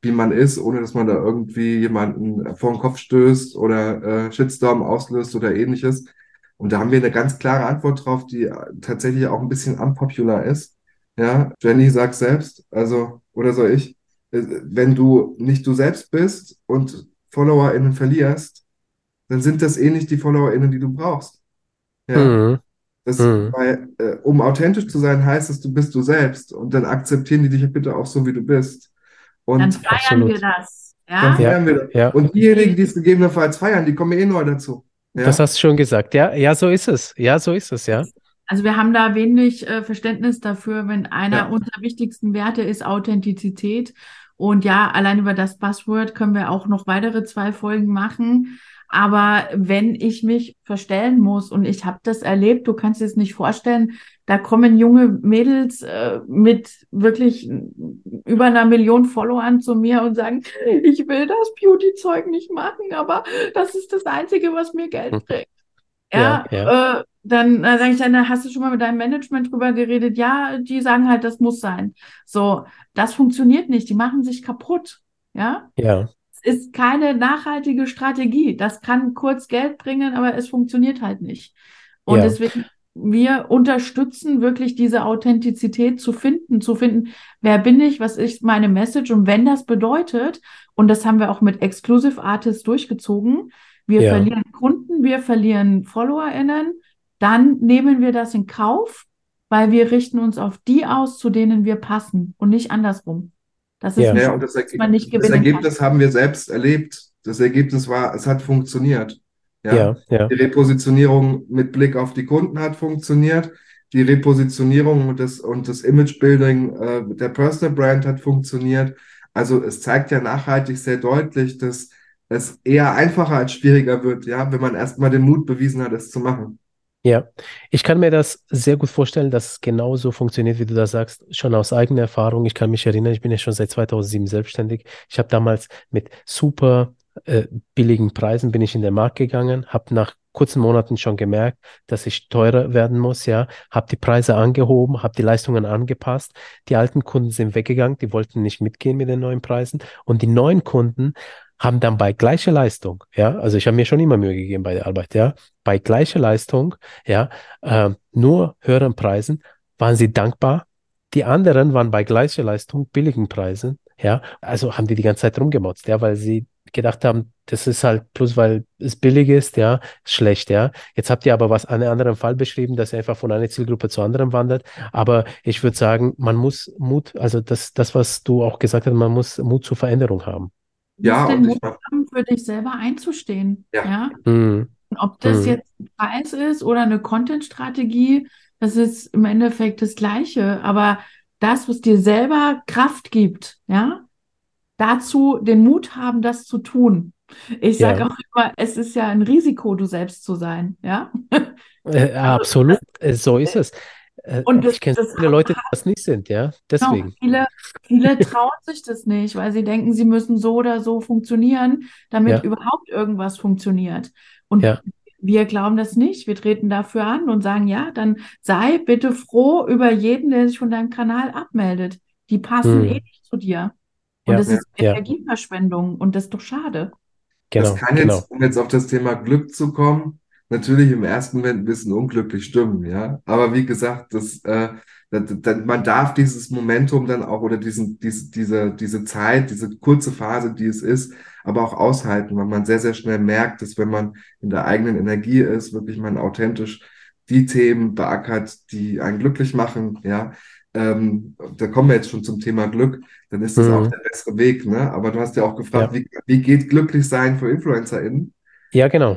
wie man ist, ohne dass man da irgendwie jemanden vor den Kopf stößt oder äh, Shitstorm auslöst oder ähnliches. Und da haben wir eine ganz klare Antwort drauf, die tatsächlich auch ein bisschen unpopular ist. Ja, Jenny sagt selbst, also, oder soll ich, äh, wenn du nicht du selbst bist und FollowerInnen verlierst, dann sind das eh nicht die FollowerInnen, die du brauchst. Ja, Mhm. das, Mhm. weil, äh, um authentisch zu sein, heißt es, du bist du selbst. Und dann akzeptieren die dich bitte auch so, wie du bist. Dann Und feiern wir Absolut. das. dann Ja? Ja, feiern wir das. ja. Und diejenigen, die es gegebenenfalls feiern, die kommen eh neu dazu. Das Ja, hast du schon gesagt. Ja, ja, so ist es. Ja, so ist es, ja. Also wir haben da wenig äh, Verständnis dafür, wenn einer ja, unserer wichtigsten Werte ist Authentizität. Und ja, allein über das Buzzword können wir auch noch weitere zwei Folgen machen. Aber wenn ich mich verstellen muss und ich habe das erlebt, du kannst dir es nicht vorstellen, da kommen junge Mädels äh, mit wirklich über einer Million Followern zu mir und sagen, ich will das Beauty-Zeug nicht machen, aber das ist das Einzige, was mir Geld Mhm. bringt. Ja, Ja, ja, äh, dann äh, sage ich dann, hast du schon mal mit deinem Management drüber geredet? Ja, die sagen halt, das muss sein. So, das funktioniert nicht. Die machen sich kaputt. Ja, ja, es ist keine nachhaltige Strategie. Das kann kurz Geld bringen, aber es funktioniert halt nicht. Und ja, deswegen, wir unterstützen wirklich diese Authentizität zu finden, zu finden, wer bin ich, was ist meine Message und wenn das bedeutet, und das haben wir auch mit Exclusive Artists durchgezogen, wir ja, verlieren Kunden, wir verlieren FollowerInnen, dann nehmen wir das in Kauf, weil wir richten uns auf die aus, zu denen wir passen und nicht andersrum. Das ist ein ja, ja, Spiel, und das, das Erge man nicht das gewinnen kann. Ergebnis haben wir selbst erlebt. Das Ergebnis war, es hat funktioniert. ja, Ja, ja, die Repositionierung mit Blick auf die Kunden hat funktioniert. Die Repositionierung und das, und das Imagebuilding äh, der Personal Brand hat funktioniert. Also es zeigt ja nachhaltig sehr deutlich, dass es eher einfacher als schwieriger wird, ja, wenn man erstmal den Mut bewiesen hat, es zu machen. ja. Ich kann mir das sehr gut vorstellen, dass es genauso funktioniert, wie du das sagst, schon aus eigener Erfahrung. Ich kann mich erinnern, ich bin ja schon seit zweitausendsieben selbstständig. Ich habe damals mit super äh, billigen Preisen bin ich in den Markt gegangen, habe nach kurzen Monaten schon gemerkt, dass ich teurer werden muss, ja, habe die Preise angehoben, habe die Leistungen angepasst. Die alten Kunden sind weggegangen, die wollten nicht mitgehen mit den neuen Preisen und die neuen Kunden haben dann bei gleicher Leistung, ja, also ich habe mir schon immer Mühe gegeben bei der Arbeit, ja, bei gleicher Leistung, ja, äh, nur höheren Preisen waren sie dankbar. Die anderen waren bei gleicher Leistung, billigen Preisen, ja, also haben die die ganze Zeit rumgemotzt, ja, weil sie gedacht haben, das ist halt bloß, weil es billig ist, ja, schlecht, ja. Jetzt habt ihr aber was, einen anderen Fall beschrieben, dass ihr einfach von einer Zielgruppe zur anderen wandert. Aber ich würde sagen, man muss Mut, also das, das, was du auch gesagt hast, man muss Mut zur Veränderung haben. Du Ja, musst den und Mut ich mach, haben, für dich selber einzustehen. ja, Ja, Mhm. und ob das Mhm. jetzt ein Preis ist oder eine Content-Strategie, das ist im Endeffekt das Gleiche. Aber das, was dir selber Kraft gibt, ja, dazu den Mut haben, das zu tun. Ich sage Ja, auch immer, es ist ja ein Risiko, du selbst zu sein, ja. äh, Also absolut, das, äh, so ist es. Äh, und das, ich kenne das viele Leute, die das nicht sind, ja, genau, deswegen. viele, viele trauen sich das nicht, weil sie denken, sie müssen so oder so funktionieren, damit Ja, überhaupt irgendwas funktioniert. Und ja, wir glauben das nicht. Wir treten dafür an und sagen, ja, dann sei bitte froh über jeden, der sich von deinem Kanal abmeldet. Die passen eh mhm. nicht zu dir. Und Ja, das ja. ist ja, Energieverschwendung und das ist doch schade. Das genau, kann genau. jetzt, um jetzt auf das Thema Glück zu kommen, natürlich im ersten Moment ein bisschen unglücklich stimmen, ja. Aber wie gesagt, das, äh, das, das, man darf dieses Momentum dann auch oder diesen, diese, diese, diese Zeit, diese kurze Phase, die es ist, aber auch aushalten, weil man sehr, sehr schnell merkt, dass wenn man in der eigenen Energie ist, wirklich man authentisch die Themen beackert, die einen glücklich machen, ja. Ähm, da kommen wir jetzt schon zum Thema Glück, dann ist das auch Mhm. der bessere Weg, ne? Aber du hast ja auch gefragt, Ja, wie, wie geht glücklich sein für InfluencerInnen? ja, genau,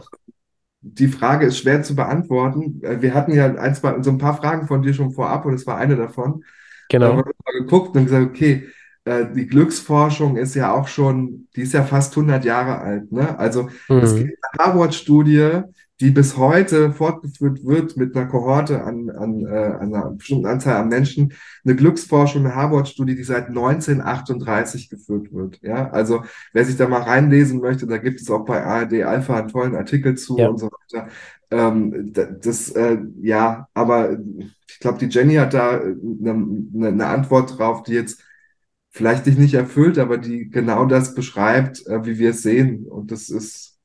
Die Frage ist schwer zu beantworten. Äh, Wir hatten ja ein, zwei, so ein paar Fragen von dir schon vorab und das war eine davon. Äh, wir genau. haben mal geguckt und gesagt, okay, äh, die Glücksforschung ist ja auch schon, die ist ja fast hundert Jahre alt, ne? Also es gibt Mhm. eine Harvard-Studie, die bis heute fortgeführt wird mit einer Kohorte an, an, äh, an einer bestimmten Anzahl an Menschen. Eine Glücksforschung, eine Harvard-Studie, die seit neunzehnhundertachtunddreißig geführt wird. Ja, also wer sich da mal reinlesen möchte, da gibt es auch bei A R D Alpha einen tollen Artikel zu Ja, und so weiter. Ähm, da- das, äh, ja, aber ich glaube, die Jenny hat da eine, eine Antwort drauf, die jetzt vielleicht dich nicht erfüllt, aber die genau das beschreibt, äh, wie wir es sehen. Und das ist,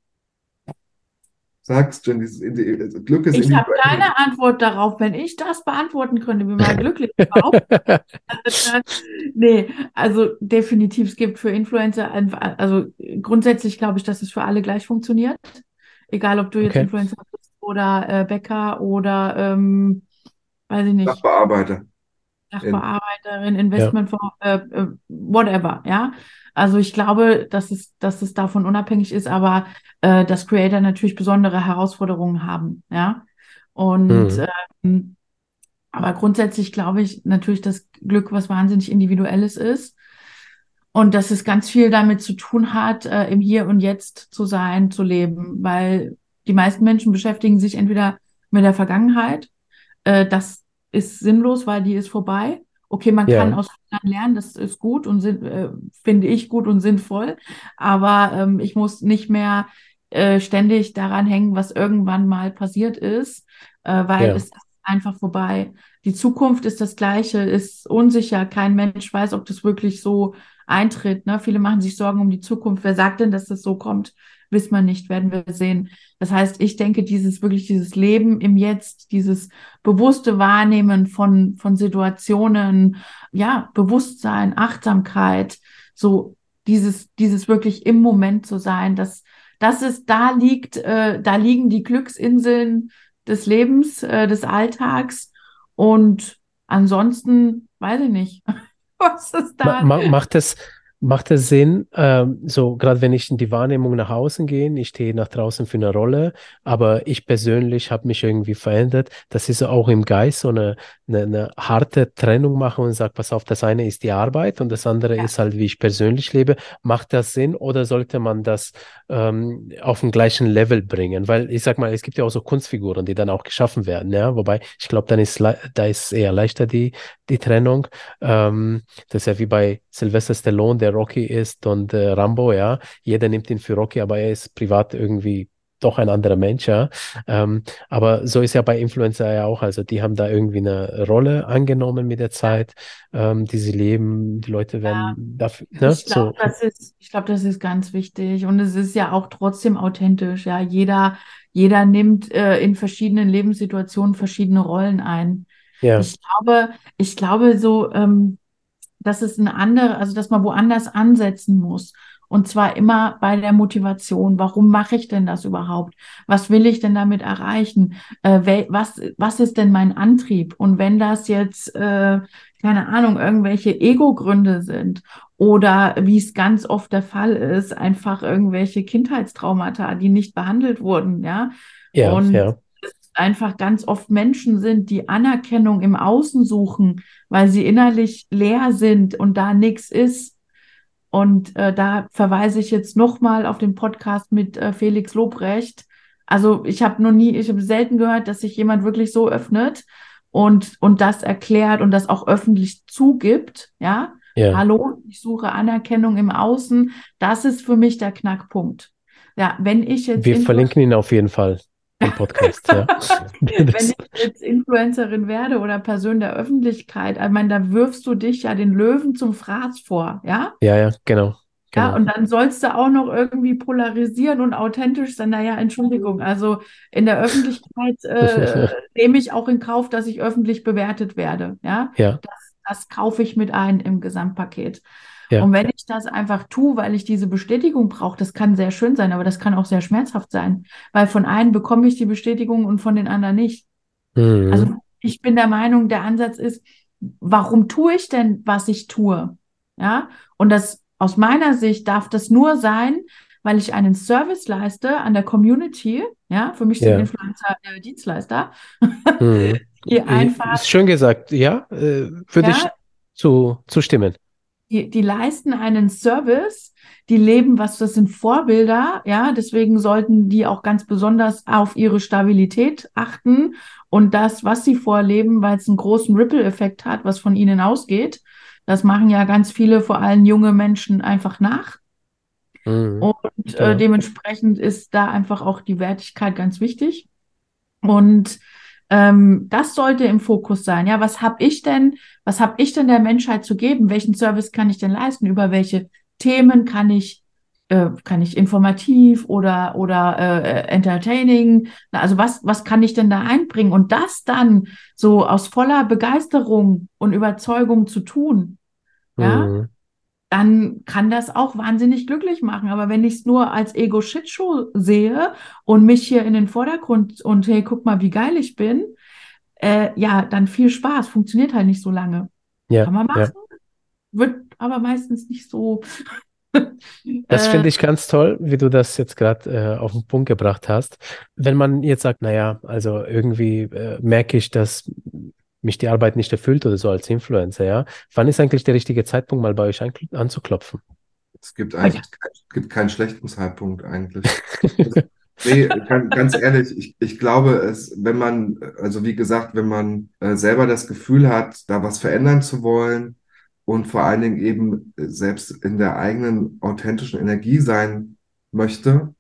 sagst Jenny, Glück ist Ich habe individuell. keine Antwort darauf. Wenn ich das beantworten könnte, wie man glücklich überhaupt. Nee, also definitiv, es gibt für Influencer einfach, also grundsätzlich glaube ich, dass es für alle gleich funktioniert. Egal, ob du jetzt Okay. Influencer bist oder äh, Bäcker oder, ähm, weiß ich nicht, Sachbearbeiter. In, Sachbearbeiterin, Ja. Investmentfonds, äh, äh, whatever, ja. Also ich glaube, dass es, dass es davon unabhängig ist, aber äh, dass Creator natürlich besondere Herausforderungen haben, ja. Und Mhm. ähm, aber grundsätzlich glaube ich natürlich, dass Glück was wahnsinnig Individuelles ist und dass es ganz viel damit zu tun hat, äh, im Hier und Jetzt zu sein, zu leben, weil die meisten Menschen beschäftigen sich entweder mit der Vergangenheit, äh, das ist sinnlos, weil die ist vorbei. Okay, man kann Ja. aus Fehlern lernen, das ist gut und sinn- äh, finde ich gut und sinnvoll, aber ähm, ich muss nicht mehr äh, ständig daran hängen, was irgendwann mal passiert ist, äh, weil Ja. es ist einfach vorbei. Die Zukunft ist das Gleiche, ist unsicher. Kein Mensch weiß, ob das wirklich so eintritt. Ne? Viele machen sich Sorgen um die Zukunft. Wer sagt denn, dass das so kommt? Wissen wir nicht, werden wir sehen. Das heißt, ich denke, dieses wirklich dieses Leben im Jetzt, dieses bewusste Wahrnehmen von, von Situationen, ja, Bewusstsein, Achtsamkeit, so dieses, dieses wirklich im Moment zu sein, dass das ist, da liegt, äh, da liegen die Glücksinseln des Lebens, äh, des Alltags und ansonsten weiß ich nicht, was ist Ma da? ma macht es, macht es Sinn, ähm, so gerade wenn ich in die Wahrnehmung nach außen gehe, ich stehe nach draußen für eine Rolle, aber ich persönlich habe mich irgendwie verändert, dass ich so auch im Geist so eine, eine, eine harte Trennung mache und sage, pass auf, das eine ist die Arbeit und das andere Ja. ist halt, wie ich persönlich lebe. Macht das Sinn oder sollte man das ähm, auf den gleichen Level bringen? Weil ich sag mal, es gibt ja auch so Kunstfiguren, die dann auch geschaffen werden, ja, wobei ich glaube, dann ist le- da ist eher leichter die, die Trennung. Ähm, Das ist ja wie bei Sylvester Stallone, der Rocky ist und äh, Rambo, ja. Jeder nimmt ihn für Rocky, aber er ist privat irgendwie doch ein anderer Mensch, ja. Ähm, aber so ist ja bei Influencer ja auch. Also die haben da irgendwie eine Rolle angenommen mit der Zeit, ähm, die sie leben. Die Leute werden dafür, ne, Ich glaube, so, das ist, ich glaube, das ist ganz wichtig. Und es ist ja auch trotzdem authentisch. Ja, jeder, jeder nimmt äh, in verschiedenen Lebenssituationen verschiedene Rollen ein. ja, Ich glaube, ich glaube so, ähm, dass es eine andere, also dass man woanders ansetzen muss. Und zwar immer bei der Motivation. Warum mache ich denn das überhaupt? Was will ich denn damit erreichen? Äh, wel, was, was ist denn mein Antrieb? Und wenn das jetzt, äh, keine Ahnung, irgendwelche Ego-Gründe sind oder wie es ganz oft der Fall ist, einfach irgendwelche Kindheitstraumata, die nicht behandelt wurden, ja. ja, Und ja, es einfach ganz oft Menschen sind, die Anerkennung im Außen suchen, weil sie innerlich leer sind und da nichts ist. Und äh, da verweise ich jetzt nochmal auf den Podcast mit äh, Felix Lobrecht. Also ich habe noch nie, ich habe selten gehört, dass sich jemand wirklich so öffnet und, und das erklärt und das auch öffentlich zugibt. Ja, ja. hallo, ich suche Anerkennung im Außen. Das ist für mich der Knackpunkt. Ja, wenn ich jetzt Wir Influencer verlinken ihn auf jeden Fall, den Podcast, ja. wenn Das, ich jetzt Influencerin werde oder Person der Öffentlichkeit, ich meine, da wirfst du dich ja den Löwen zum Fraß vor, ja? ja, ja, genau, Ja, genau. und dann sollst du auch noch irgendwie polarisieren und authentisch sein. Naja, Entschuldigung, also in der Öffentlichkeit äh, nehme ich auch in Kauf, dass ich öffentlich bewertet werde, ja? Ja, Das, das kaufe ich mit ein im Gesamtpaket. ja. Und wenn ich das einfach tue, weil ich diese Bestätigung brauche, das kann sehr schön sein, aber das kann auch sehr schmerzhaft sein, weil von einem bekomme ich die Bestätigung und von den anderen nicht. Also Mhm. ich bin der Meinung, der Ansatz ist, warum tue ich denn, was ich tue? Ja, und das aus meiner Sicht darf das nur sein, weil ich einen Service leiste an der Community. Ja, für mich sind Ja. Influencer äh, Dienstleister, Mhm. die I- einfach, Ist schön gesagt, ja, äh, würde ich ja, zu, zustimmen. die, die leisten einen Service, die leben, was das sind Vorbilder, ja, deswegen sollten die auch ganz besonders auf ihre Stabilität achten und das, was sie vorleben, weil es einen großen Ripple-Effekt hat, was von ihnen ausgeht. Das machen ja ganz viele, vor allem junge Menschen, einfach nach. Mhm. Und äh, Genau. dementsprechend ist da einfach auch die Wertigkeit ganz wichtig. Und Ähm, das sollte im Fokus sein. Ja, was habe ich denn, was habe ich denn der Menschheit zu geben? Welchen Service kann ich denn leisten? Über welche Themen kann ich, äh, kann ich informativ oder, oder äh, entertaining? Also was, was kann ich denn da einbringen? Und das dann so aus voller Begeisterung und Überzeugung zu tun, ja, Mhm. dann kann das auch wahnsinnig glücklich machen. Aber wenn ich es nur als Ego-Shit-Show sehe und mich hier in den Vordergrund und hey, guck mal, wie geil ich bin, äh, ja, dann viel Spaß. Funktioniert halt nicht so lange. Ja, Kann man ja. machen, wird aber meistens nicht so. Das äh, finde ich ganz toll, wie du das jetzt gerade äh, auf den Punkt gebracht hast. Wenn man jetzt sagt, naja, also irgendwie äh, merke ich, dass mich die Arbeit nicht erfüllt oder so als Influencer, ja. Wann ist eigentlich der richtige Zeitpunkt, mal bei euch an, anzuklopfen? Es gibt oh ja. eigentlich kein, es gibt keinen schlechten Zeitpunkt eigentlich. Nee, ganz, ganz ehrlich, ich, ich glaube, es, wenn man, also wie gesagt, wenn man äh, selber das Gefühl hat, da was verändern zu wollen und vor allen Dingen eben äh, selbst in der eigenen authentischen Energie sein möchte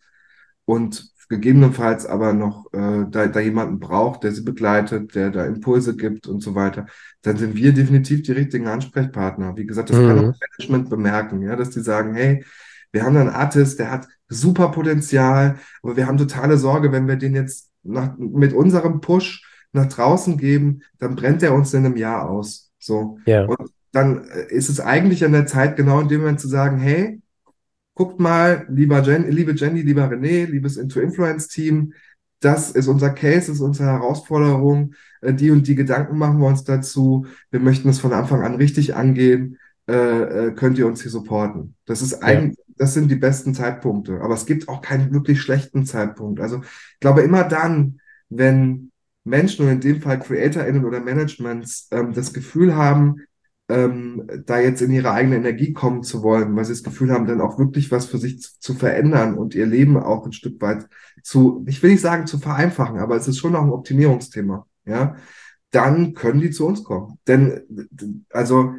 und gegebenenfalls aber noch äh, da, da jemanden braucht, der sie begleitet, der da Impulse gibt und so weiter, dann sind wir definitiv die richtigen Ansprechpartner. Wie gesagt, das kann auch Mhm. Management bemerken, ja, dass die sagen, hey, wir haben da einen Artist, der hat super Potenzial, aber wir haben totale Sorge, wenn wir den jetzt nach, mit unserem Push nach draußen geben, dann brennt er uns in einem Jahr aus. So. Ja, Und dann äh, ist es eigentlich an der Zeit, genau in dem Moment zu sagen, hey, guckt mal, lieber Jen, liebe Jenny, lieber René, liebes Into-Influence-Team, das ist unser Case, das ist unsere Herausforderung. Äh, Die und die Gedanken machen wir uns dazu. Wir möchten es von Anfang an richtig angehen. Äh, äh, könnt ihr uns hier supporten? Das ist ja. eigentlich, das sind die besten Zeitpunkte. Aber es gibt auch keinen wirklich schlechten Zeitpunkt. Also ich glaube, immer dann, wenn Menschen und in dem Fall CreatorInnen oder Managements ähm, das Gefühl haben, ähm, da jetzt in ihre eigene Energie kommen zu wollen, weil sie das Gefühl haben, dann auch wirklich was für sich zu, zu verändern und ihr Leben auch ein Stück weit zu, ich will nicht sagen zu vereinfachen, aber es ist schon auch ein Optimierungsthema, ja, dann können die zu uns kommen. Denn, also,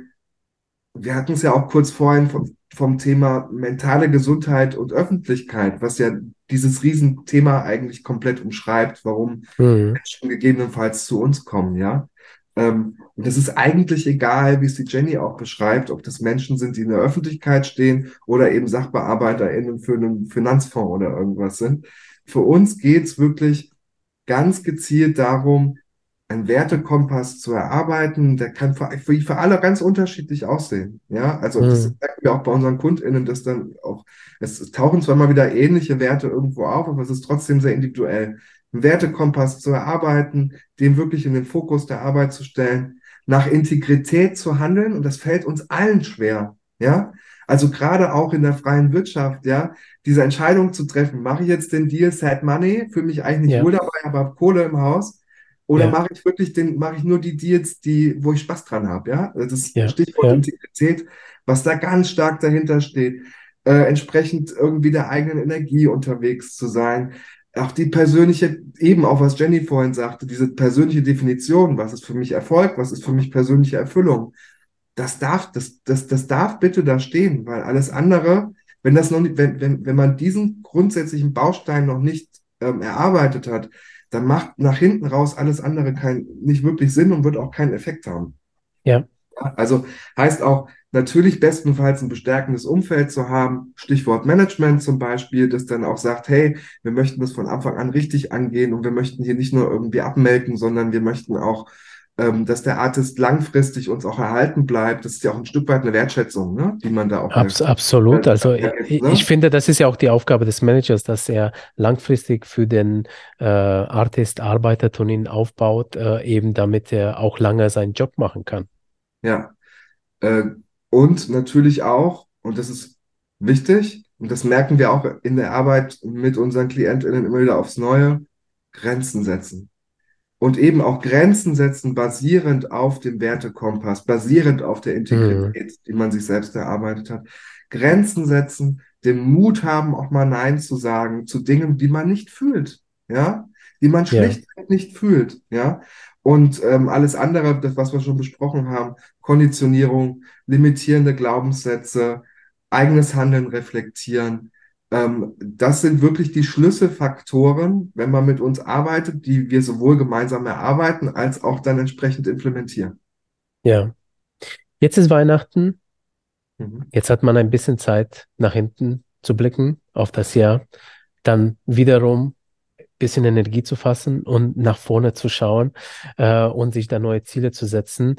wir hatten es ja auch kurz vorhin vom, vom Thema mentale Gesundheit und Öffentlichkeit, was ja dieses Riesenthema eigentlich komplett umschreibt, warum Mhm. Menschen gegebenenfalls zu uns kommen, ja. Ähm, und es ist eigentlich egal, wie es die Jenny auch beschreibt, ob das Menschen sind, die in der Öffentlichkeit stehen oder eben SachbearbeiterInnen für einen Finanzfonds oder irgendwas sind. Für uns geht es wirklich ganz gezielt darum, einen Wertekompass zu erarbeiten. Der kann für, für, für alle ganz unterschiedlich aussehen. Ja, also das Mhm. merken wir auch bei unseren KundInnen, dass dann auch, es tauchen zwar mal wieder ähnliche Werte irgendwo auf, aber es ist trotzdem sehr individuell. Einen Wertekompass zu erarbeiten, den wirklich in den Fokus der Arbeit zu stellen, nach Integrität zu handeln, und das fällt uns allen schwer. Ja, also gerade auch in der freien Wirtschaft, ja, diese Entscheidung zu treffen, mache ich jetzt den Deal Sad Money, fühle mich eigentlich nicht Ja, wohl dabei, aber habe Kohle im Haus, oder ja, mache ich wirklich den, mache ich nur die Deals, die, wo ich Spaß dran habe, ja? Das ja, Stichwort ja, Integrität, was da ganz stark dahinter steht, äh, entsprechend irgendwie der eigenen Energie unterwegs zu sein. Auch die persönliche, eben auch was Jenny vorhin sagte, diese persönliche Definition, was ist für mich Erfolg, was ist für mich persönliche Erfüllung, das darf, das, das, das darf bitte da stehen, weil alles andere, wenn das noch nicht, wenn, wenn, wenn man diesen grundsätzlichen Baustein noch nicht ähm, erarbeitet hat, dann macht nach hinten raus alles andere kein, nicht wirklich Sinn und wird auch keinen Effekt haben. ja, Also heißt auch natürlich bestenfalls ein bestärkendes Umfeld zu haben, Stichwort Management zum Beispiel, das dann auch sagt, hey, wir möchten das von Anfang an richtig angehen und wir möchten hier nicht nur irgendwie abmelken, sondern wir möchten auch, ähm, dass der Artist langfristig uns auch erhalten bleibt. Das ist ja auch ein Stück weit eine Wertschätzung, ne, die man da auch in der, abs absolut. Also äh, ich, ich ne? finde, das ist ja auch die Aufgabe des Managers, dass er langfristig für den äh, Artist arbeitet und ihn aufbaut, äh, eben damit er auch lange seinen Job machen kann. Ja. Äh, und natürlich auch, und das ist wichtig, und das merken wir auch in der Arbeit mit unseren KlientInnen immer wieder aufs Neue, Grenzen setzen. Und eben auch Grenzen setzen, basierend auf dem Wertekompass, basierend auf der Mhm. Integrität, die man sich selbst erarbeitet hat. Grenzen setzen, den Mut haben, auch mal Nein zu sagen zu Dingen, die man nicht fühlt, ja, die man Ja, schlichtweg nicht fühlt, ja. Und ähm, alles andere, das, was wir schon besprochen haben, Konditionierung, limitierende Glaubenssätze, eigenes Handeln reflektieren, Ähm, das sind wirklich die Schlüsselfaktoren, wenn man mit uns arbeitet, die wir sowohl gemeinsam erarbeiten als auch dann entsprechend implementieren. Ja. Jetzt ist Weihnachten. Mhm. Jetzt hat man ein bisschen Zeit, nach hinten zu blicken auf das Jahr, dann wiederum ein bisschen Energie zu fassen und nach vorne zu schauen äh, und sich da neue Ziele zu setzen.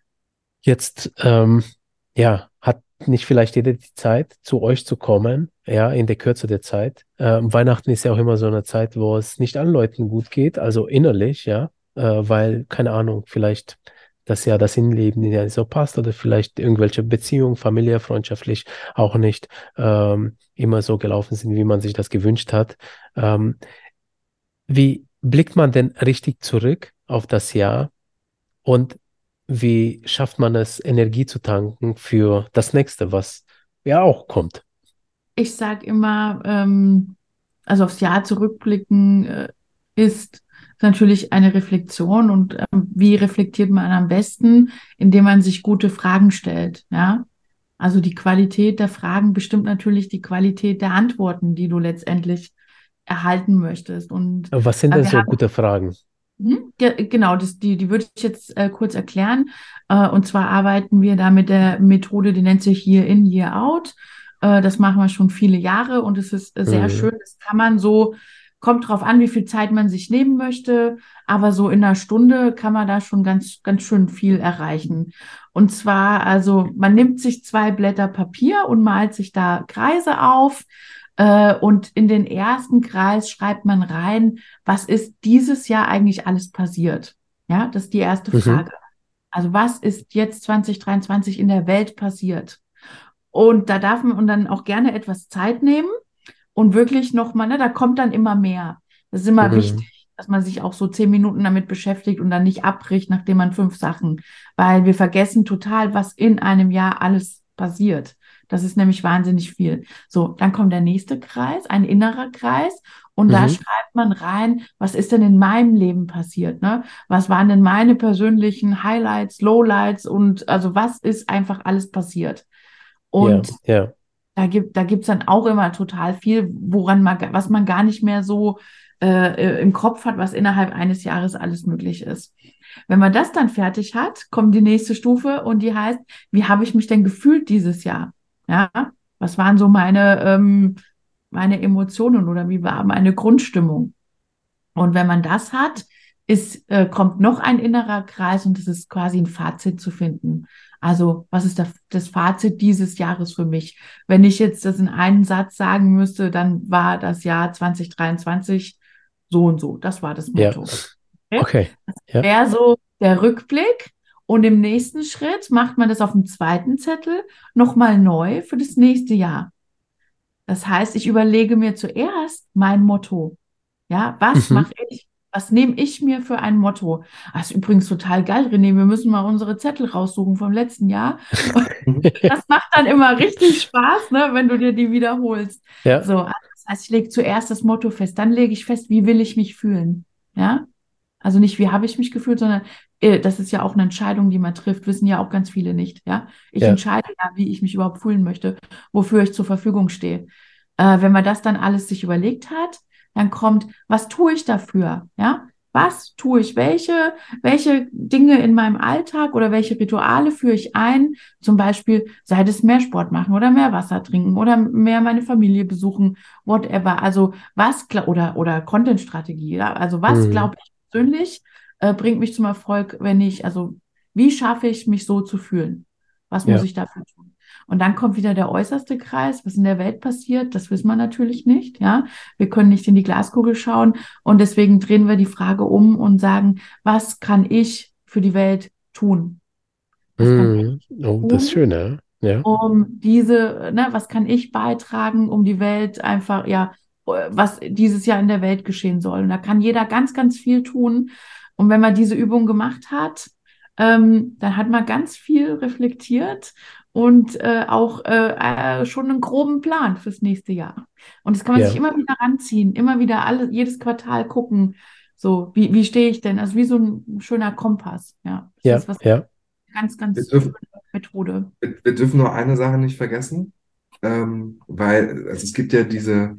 Jetzt, ähm, ja, hat nicht vielleicht jeder die Zeit, zu euch zu kommen, ja, in der Kürze der Zeit. Ähm, Weihnachten ist ja auch immer so eine Zeit, wo es nicht allen Leuten gut geht, also innerlich, ja, äh, weil, keine Ahnung, vielleicht das Jahr, das Innenleben ja nicht so passt oder vielleicht irgendwelche Beziehungen, familiär, freundschaftlich auch nicht ähm, immer so gelaufen sind, wie man sich das gewünscht hat. Ähm, Wie blickt man denn richtig zurück auf das Jahr? Und wie schafft man es, Energie zu tanken für das nächste, was ja auch kommt? Ich sage immer, ähm, also aufs Jahr zurückblicken äh, ist natürlich eine Reflexion und ähm, wie reflektiert man am besten, indem man sich gute Fragen stellt, ja. Also die Qualität der Fragen bestimmt natürlich die Qualität der Antworten, die du letztendlich erhalten möchtest. Und Was sind äh, denn wir so haben gute Fragen? Mhm. Ge- Genau, das, die, die würde ich jetzt äh, kurz erklären. Äh, und zwar arbeiten wir da mit der Methode, die nennt sich Year in, Year out. Äh, das machen wir schon viele Jahre und es ist äh, sehr Mhm. schön. Das kann man so, kommt drauf an, wie viel Zeit man sich nehmen möchte, aber so in einer Stunde kann man da schon ganz, ganz schön viel erreichen. Und zwar, also man nimmt sich zwei Blätter Papier und malt sich da Kreise auf. Äh, und in den ersten Kreis schreibt man rein, was ist dieses Jahr eigentlich alles passiert? Ja, das ist die erste Mhm. Frage. Also was ist jetzt zwanzig dreiundzwanzig in der Welt passiert? Und da darf man dann auch gerne etwas Zeit nehmen und wirklich nochmal, ne, da kommt dann immer mehr. Das ist immer Mhm. wichtig, dass man sich auch so zehn Minuten damit beschäftigt und dann nicht abbricht, nachdem man fünf Sachen, weil wir vergessen total, was in einem Jahr alles passiert. Das ist nämlich wahnsinnig viel. So, dann kommt der nächste Kreis, ein innerer Kreis. Und da Mhm. schreibt man rein, was ist denn in meinem Leben passiert, ne? Was waren denn meine persönlichen Highlights, Lowlights und also was ist einfach alles passiert? Ja, Und ja, da gibt, da gibt's dann auch immer total viel, woran man, was man gar nicht mehr so äh, äh, im Kopf hat, was innerhalb eines Jahres alles möglich ist. Wenn man das dann fertig hat, kommt die nächste Stufe und die heißt, wie habe ich mich denn gefühlt dieses Jahr? Ja, was waren so meine, ähm, meine Emotionen oder wie war meine Grundstimmung? Und wenn man das hat, ist, äh, kommt noch ein innerer Kreis und es ist quasi ein Fazit zu finden. Also, was ist das, das Fazit dieses Jahres für mich? Wenn ich jetzt das in einem Satz sagen müsste, dann war das Jahr zwanzig dreiundzwanzig so und so. Das war das ja. Motto. Okay? Okay. Ja. Wäre so der Rückblick. Und im nächsten Schritt macht man das auf dem zweiten Zettel nochmal neu für das nächste Jahr. Das heißt, ich überlege mir zuerst mein Motto. Ja, was Mhm. mache ich? Was nehme ich mir für ein Motto? Das ist übrigens total geil, René. Wir müssen mal unsere Zettel raussuchen vom letzten Jahr. Das macht dann immer richtig Spaß, ne, wenn du dir die wiederholst. Ja, So, also das heißt, ich lege zuerst das Motto fest, dann lege ich fest, wie will ich mich fühlen? Ja, also nicht, wie habe ich mich gefühlt, sondern äh, das ist ja auch eine Entscheidung, die man trifft, wissen ja auch ganz viele nicht. Ja, ich ja. entscheide ja, wie ich mich überhaupt fühlen möchte, wofür ich zur Verfügung stehe. Äh, wenn man das dann alles sich überlegt hat, dann kommt, was tue ich dafür? Ja, was tue ich? Welche, welche Dinge in meinem Alltag oder welche Rituale führe ich ein? Zum Beispiel, sei es mehr Sport machen oder mehr Wasser trinken oder mehr meine Familie besuchen, whatever. Also was, gla- oder, oder Content-Strategie, ja? Also was Mhm. glaube ich persönlich, äh, bringt mich zum Erfolg, wenn ich, also wie schaffe ich mich so zu fühlen? Was muss Ja, ich dafür tun? Und dann kommt wieder der äußerste Kreis, was in der Welt passiert, das wissen wir natürlich nicht, ja. Wir können nicht in die Glaskugel schauen und deswegen drehen wir die Frage um und sagen, was kann ich für die Welt tun? Was kann ich mhm. Oh, das ist tun, schön, ja. Ja, um diese, ne, was kann ich beitragen, um die Welt einfach, ja, was dieses Jahr in der Welt geschehen soll. Und da kann jeder ganz, ganz viel tun. Und wenn man diese Übung gemacht hat, ähm, dann hat man ganz viel reflektiert und äh, auch äh, äh, schon einen groben Plan fürs nächste Jahr. Und das kann man sich ja, immer wieder ranziehen, immer wieder alle, jedes Quartal gucken, so, wie, wie stehe ich denn? Also wie so ein schöner Kompass. Ja, das ja, ist was ja. ganz, Wir ganz schöne dürfen, Methode. wir, wir dürfen nur eine Sache nicht vergessen. ähm, weil also es gibt ja diese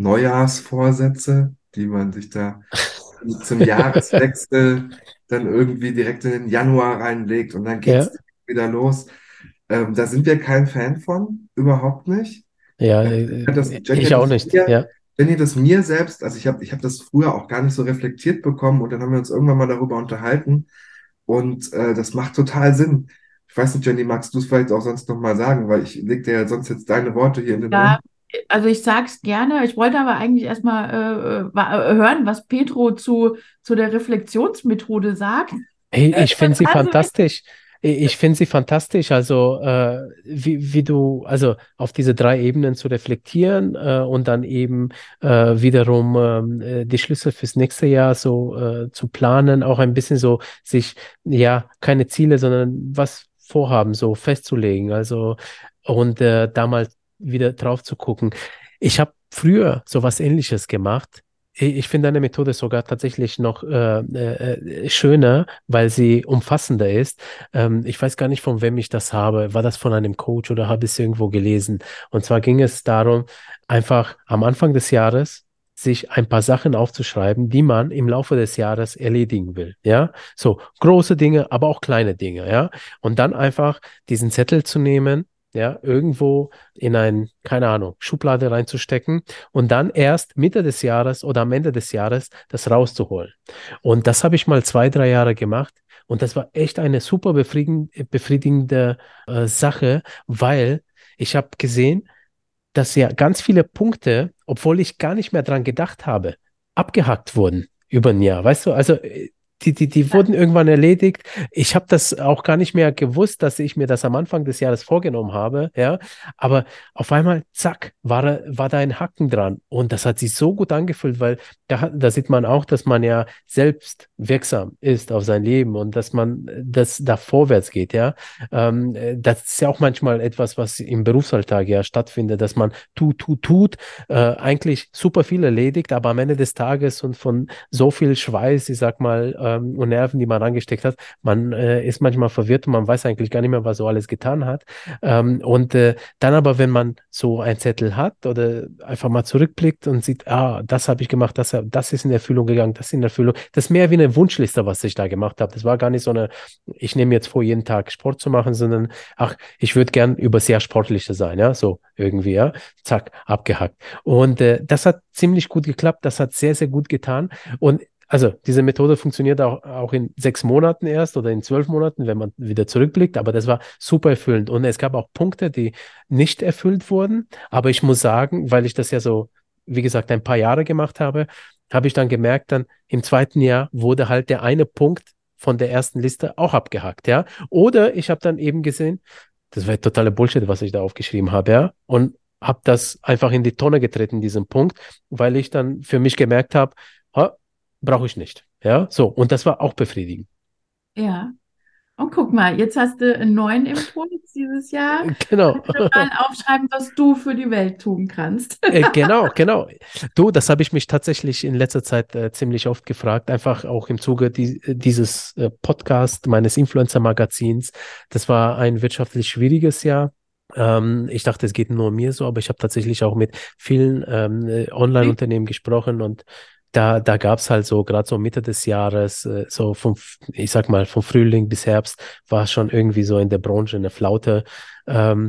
Neujahrsvorsätze, die man sich da zum Jahreswechsel dann irgendwie direkt in den Januar reinlegt und dann Ja, geht's wieder los. Ähm, da sind wir kein Fan von, überhaupt nicht. ja, Äh, äh, hat das, Jenny ich hat auch das nicht. mir, Ja. Jenny das mir selbst, also ich habe ich hab das früher auch gar nicht so reflektiert bekommen und dann haben wir uns irgendwann mal darüber unterhalten und äh, das macht total Sinn. Ich weiß nicht, Jenny, magst du es vielleicht auch sonst nochmal sagen, weil ich leg dir ja sonst jetzt deine Worte hier in den Ja, Mund. also ich sag's gerne. Ich wollte aber eigentlich erstmal äh, äh, wa- äh, hören, was Petro zu, zu der Reflexionsmethode sagt. Hey, ich finde sie Also, fantastisch. Ich finde sie fantastisch. Also, äh, wie, wie du, also auf diese drei Ebenen zu reflektieren äh, und dann eben äh, wiederum ähm, äh, die Schlüssel fürs nächste Jahr so äh, zu planen, auch ein bisschen so sich, ja, keine Ziele, sondern was vorhaben, so festzulegen. Also, und äh, da mal wieder drauf zu gucken. Ich habe früher sowas Ähnliches gemacht. Ich ich finde deine Methode sogar tatsächlich noch äh, äh, äh, schöner, weil sie umfassender ist. Ähm, ich weiß gar nicht, von wem ich das habe. War das von einem Coach oder habe ich es irgendwo gelesen? Und zwar ging es darum, einfach am Anfang des Jahres sich ein paar Sachen aufzuschreiben, die man im Laufe des Jahres erledigen will. Ja, so große Dinge, aber auch kleine Dinge. Ja, und dann einfach diesen Zettel zu nehmen. Ja, irgendwo in ein, keine Ahnung, Schublade reinzustecken und dann erst Mitte des Jahres oder am Ende des Jahres das rauszuholen. Und das habe ich mal zwei, drei Jahre gemacht. Und das war echt eine super befriedigen, befriedigende äh, Sache, weil ich habe gesehen, dass ja ganz viele Punkte, obwohl ich gar nicht mehr dran gedacht habe, abgehakt wurden über ein Jahr. Weißt du, also äh, die, die, die wurden irgendwann erledigt. Ich habe das auch gar nicht mehr gewusst, dass ich mir das am Anfang des Jahres vorgenommen habe, ja. Aber auf einmal, zack, war, da- war da ein Haken dran. Und das hat sich so gut angefühlt, weil da, hat- da sieht man auch, dass man ja selbst wirksam ist auf sein Leben und dass man äh, das da vorwärts geht, ja. Ähm, äh, das ist ja auch manchmal etwas, was im Berufsalltag ja stattfindet, dass man tut, tut, tut, äh, eigentlich super viel erledigt, aber am Ende des Tages und von so viel Schweiß, ich sag mal, ähm, und Nerven, die man angesteckt hat, man äh, ist manchmal verwirrt und man weiß eigentlich gar nicht mehr, was so alles getan hat. Ähm, und äh, dann aber, wenn man so einen Zettel hat oder einfach mal zurückblickt und sieht, ah, das habe ich gemacht, das, das ist in Erfüllung gegangen, das ist in Erfüllung, das ist mehr wie eine Wunschliste, was ich da gemacht habe. Das war gar nicht so eine, ich nehme jetzt vor, jeden Tag Sport zu machen, sondern ach, ich würde gern übers Jahr sportlicher sein, ja, so irgendwie, ja, zack, abgehakt. Und äh, das hat ziemlich gut geklappt, das hat sehr, sehr gut getan. Und also diese Methode funktioniert auch, auch in sechs Monaten erst oder in zwölf Monaten, wenn man wieder zurückblickt, aber das war super erfüllend. Und es gab auch Punkte, die nicht erfüllt wurden, aber ich muss sagen, weil ich das ja so, wie gesagt, ein paar Jahre gemacht habe, habe ich dann gemerkt, dann im zweiten Jahr wurde halt der eine Punkt von der ersten Liste auch abgehakt, ja. Oder ich habe dann eben gesehen, das war totale Bullshit, was ich da aufgeschrieben habe, ja. Und habe das einfach in die Tonne getreten, diesen Punkt, weil ich dann für mich gemerkt habe, brauche ich nicht. Ja, so. Und das war auch befriedigend. ja. Und guck mal, jetzt hast du einen neuen Impuls dieses Jahr. Genau. Kannst du mal aufschreiben, was du für die Welt tun kannst. Äh, Genau, genau. Du, das habe ich mich tatsächlich in letzter Zeit äh, ziemlich oft gefragt, einfach auch im Zuge die, dieses äh, Podcast, meines Influencer-Magazins. Das war ein wirtschaftlich schwieriges Jahr. Ähm, ich dachte, es geht nur mir so, aber ich habe tatsächlich auch mit vielen ähm, äh, Online-Unternehmen gesprochen und da, da gab es halt so, gerade so Mitte des Jahres, äh, so vom, ich sag mal, vom Frühling bis Herbst war schon irgendwie so in der Branche eine Flaute. Ähm,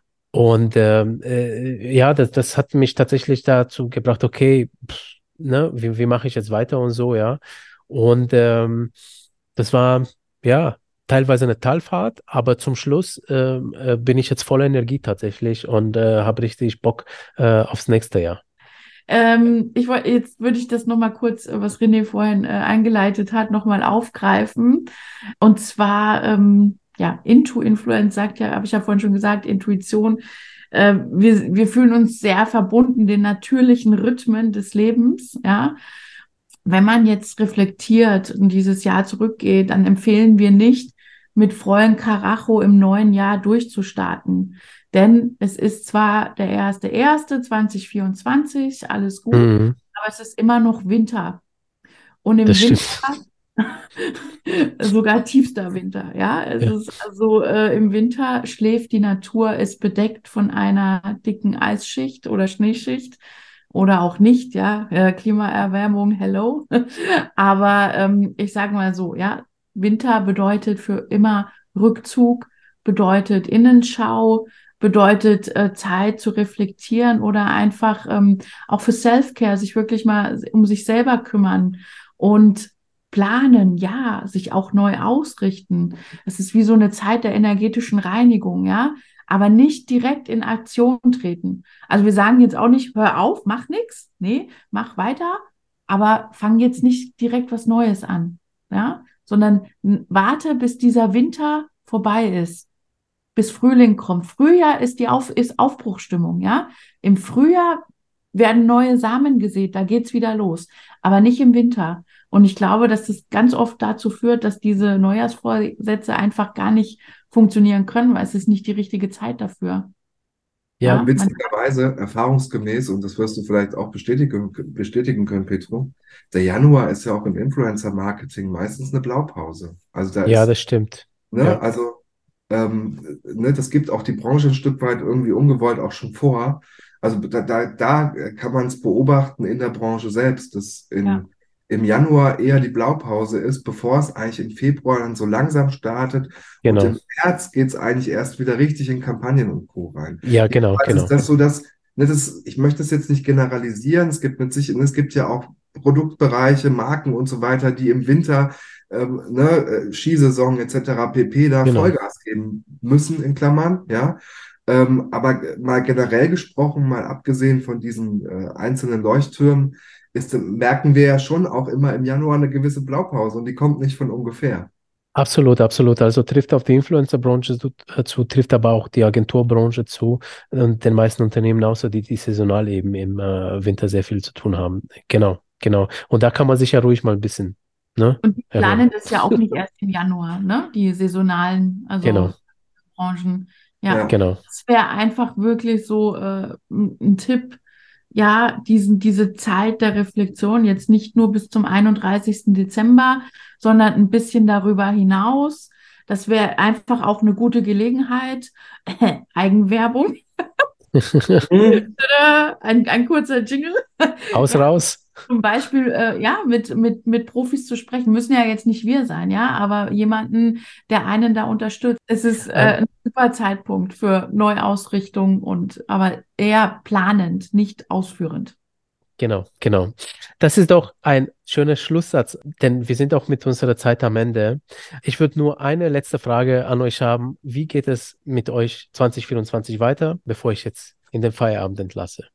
und ähm, äh, ja, das, das hat mich tatsächlich dazu gebracht, okay, pff, ne, wie, wie mache ich jetzt weiter und so, ja. Und ähm, das war, ja, teilweise eine Talfahrt, aber zum Schluss ähm, äh, bin ich jetzt voller Energie tatsächlich und äh, habe richtig Bock äh, aufs nächste Jahr. Ähm, ich wollte, jetzt würde ich das nochmal kurz, äh, was René vorhin äh, eingeleitet hat, nochmal aufgreifen. Und zwar, ähm, ja, Into-Influence sagt ja, habe ich ja vorhin schon gesagt, Intuition. Äh, wir, wir fühlen uns sehr verbunden den natürlichen Rhythmen des Lebens, ja. Wenn man jetzt reflektiert und dieses Jahr zurückgeht, dann empfehlen wir nicht, mit vollen Karacho im neuen Jahr durchzustarten. Denn es ist zwar der erste erste zweitausendvierundzwanzig, alles gut, Mhm, aber es ist immer noch Winter. Und im das Winter stimmt. Sogar tiefster Winter, ja. Es Ja. ist also äh, im Winter schläft die Natur, ist bedeckt von einer dicken Eisschicht oder Schneeschicht oder auch nicht, ja. Äh, Klimaerwärmung, hello. Aber ähm, ich sage mal so, ja, Winter bedeutet für immer Rückzug, bedeutet Innenschau, bedeutet äh, Zeit zu reflektieren oder einfach ähm, auch für Self-Care, sich wirklich mal um sich selber kümmern und planen, ja, sich auch neu ausrichten. Es ist wie so eine Zeit der energetischen Reinigung, ja, aber nicht direkt in Aktion treten. Also wir sagen jetzt auch nicht, hör auf, mach nichts, nee, mach weiter, aber fang jetzt nicht direkt was Neues an, ja, sondern n- warte, bis dieser Winter vorbei ist, bis Frühling kommt. Frühjahr ist die Auf ist Aufbruchstimmung, ja. Im Frühjahr werden neue Samen gesät, da geht's wieder los, aber nicht im Winter. Und ich glaube, dass das ganz oft dazu führt, dass diese Neujahrsvorsätze einfach gar nicht funktionieren können, weil es ist nicht die richtige Zeit dafür. Ja, Ja, man, Witzigerweise, erfahrungsgemäß, und das wirst du vielleicht auch bestätigen, bestätigen können, Petro, der Januar ist ja auch im Influencer-Marketing meistens eine Blaupause. Also da ja, ist, das stimmt. ne, Ja, also ähm, ne, das gibt auch die Branche ein Stück weit irgendwie ungewollt auch schon vor. Also da, da, da kann man es beobachten in der Branche selbst, dass ja, in, im Januar eher die Blaupause ist, bevor es eigentlich im Februar dann so langsam startet. Und genau. im März geht es eigentlich erst wieder richtig in Kampagnen und Co. rein. Ja, genau, Jedenfalls ist genau. das so, dass, ne, das, ich möchte das jetzt nicht generalisieren. Es gibt mit sich, es gibt ja auch Produktbereiche, Marken und so weiter, die im Winter ähm, ne, äh, Skisaison et cetera pp. Da Genau. Vollgas geben müssen, in Klammern, ja. Ähm, aber mal generell gesprochen, mal abgesehen von diesen äh, einzelnen Leuchttürmen, ist, merken wir ja schon auch immer im Januar eine gewisse Blaupause und die kommt nicht von ungefähr. Absolut, absolut. Also trifft auf die Influencer-Branche zu, äh, zu, trifft aber auch die Agenturbranche zu und den meisten Unternehmen außer die, die saisonal eben im äh, Winter sehr viel zu tun haben. Genau, genau. Und da kann man sich ja ruhig mal ein bisschen, ne, und die erholen. planen das ja auch nicht erst im Januar, ne? Die saisonalen, also Genau, Branchen. Ja, Ja. genau. das wäre einfach wirklich so äh, ein ein Tipp, ja, diesen, diese Zeit der Reflexion jetzt nicht nur bis zum einunddreißigsten Dezember, sondern ein bisschen darüber hinaus. Das wäre einfach auch eine gute Gelegenheit. Eigenwerbung, Hm. äh, ein, ein kurzer Jingle. Aus, Ja, raus. zum Beispiel, äh, ja, mit, mit, mit Profis zu sprechen, müssen ja jetzt nicht wir sein, ja, aber jemanden, der einen da unterstützt. Es ist äh, Ähm, ein super Zeitpunkt für Neuausrichtung und aber eher planend, nicht ausführend. Genau, genau. Das ist doch ein schöner Schlusssatz, denn wir sind auch mit unserer Zeit am Ende. Ich würde nur eine letzte Frage an euch haben. Wie geht es mit euch zwanzig vierundzwanzig weiter, bevor ich jetzt in den Feierabend entlasse?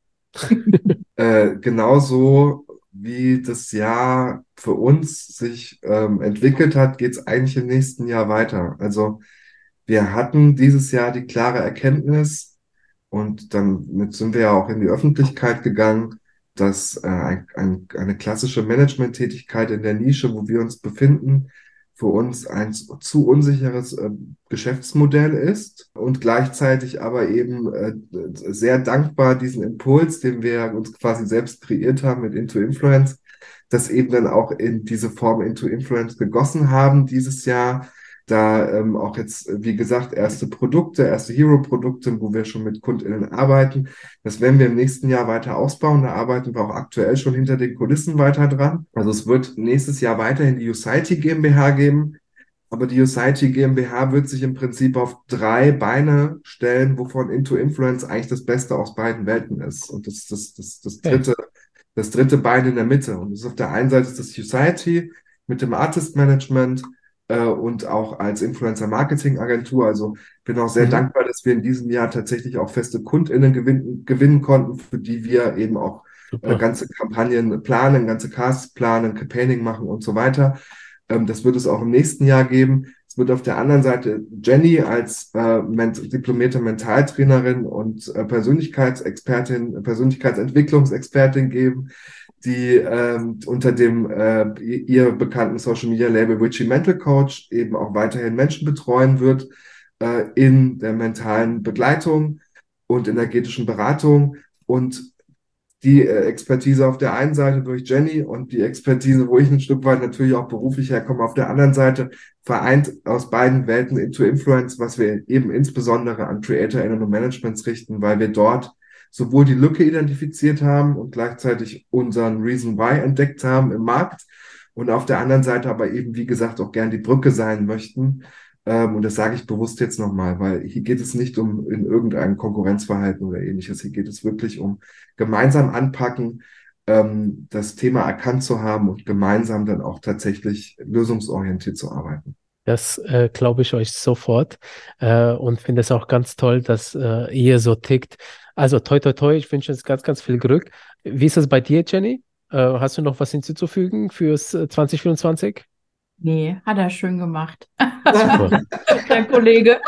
Äh, genauso wie das Jahr für uns sich ähm, entwickelt hat, geht es eigentlich im nächsten Jahr weiter. Also wir hatten dieses Jahr die klare Erkenntnis und damit sind wir ja auch in die Öffentlichkeit gegangen, dass äh, ein, ein, eine klassische Management-Tätigkeit in der Nische, wo wir uns befinden, für uns ein zu unsicheres äh, Geschäftsmodell ist und gleichzeitig aber eben äh, sehr dankbar diesen Impuls, den wir uns quasi selbst kreiert haben mit Into Influence, das eben dann auch in diese Form Into Influence gegossen haben dieses Jahr. Da ähm, auch jetzt, wie gesagt, erste Produkte, erste Hero-Produkte, wo wir schon mit KundInnen arbeiten. Das werden wir im nächsten Jahr weiter ausbauen. Da arbeiten wir auch aktuell schon hinter den Kulissen weiter dran. Also es wird nächstes Jahr weiterhin die Usiety GmbH geben. Aber die Usiety GmbH wird sich im Prinzip auf drei Beine stellen, wovon Into Influence eigentlich das Beste aus beiden Welten ist. Und das ist das, das, das Okay. dritte, das dritte Bein in der Mitte. Und das ist auf der einen Seite ist das Usiety mit dem Artist Management äh, und auch als Influencer-Marketing-Agentur. Also bin auch sehr Mhm. dankbar, dass wir in diesem Jahr tatsächlich auch feste KundInnen gewinnen, gewinnen konnten, für die wir eben auch äh, Super. ganze Kampagnen planen, ganze Casts planen, Campaigning machen und so weiter. Ähm, das wird es auch im nächsten Jahr geben. Es wird auf der anderen Seite Jenny als äh, ment diplomierte Mentaltrainerin und äh, Persönlichkeitsexpertin, Persönlichkeitsentwicklungsexpertin geben, die ähm, unter dem äh, ihr bekannten Social Media Label Witchy Mental Coach eben auch weiterhin Menschen betreuen wird äh, in der mentalen Begleitung und energetischen Beratung. Und die äh, Expertise auf der einen Seite durch Jenny und die Expertise, wo ich ein Stück weit natürlich auch beruflich herkomme, auf der anderen Seite vereint aus beiden Welten Into Influence, was wir eben insbesondere an CreatorInnen und Managements richten, weil wir dort sowohl die Lücke identifiziert haben und gleichzeitig unseren Reason Why entdeckt haben im Markt und auf der anderen Seite aber eben, wie gesagt, auch gern die Brücke sein möchten. Ähm, und das sage ich bewusst jetzt nochmal, weil hier geht es nicht um in irgendein Konkurrenzverhalten oder ähnliches. Hier geht es wirklich um gemeinsam anpacken, ähm, das Thema erkannt zu haben und gemeinsam dann auch tatsächlich lösungsorientiert zu arbeiten. Das äh, glaube ich euch sofort äh, und finde es auch ganz toll, dass äh, ihr so tickt. Also toi toi toi, ich wünsche uns ganz, ganz viel Glück. Wie ist es bei dir, Jenny? Äh, hast du noch was hinzuzufügen fürs äh, zwanzig vierundzwanzig? Nee, hat er schön gemacht. Super. Der Kollege.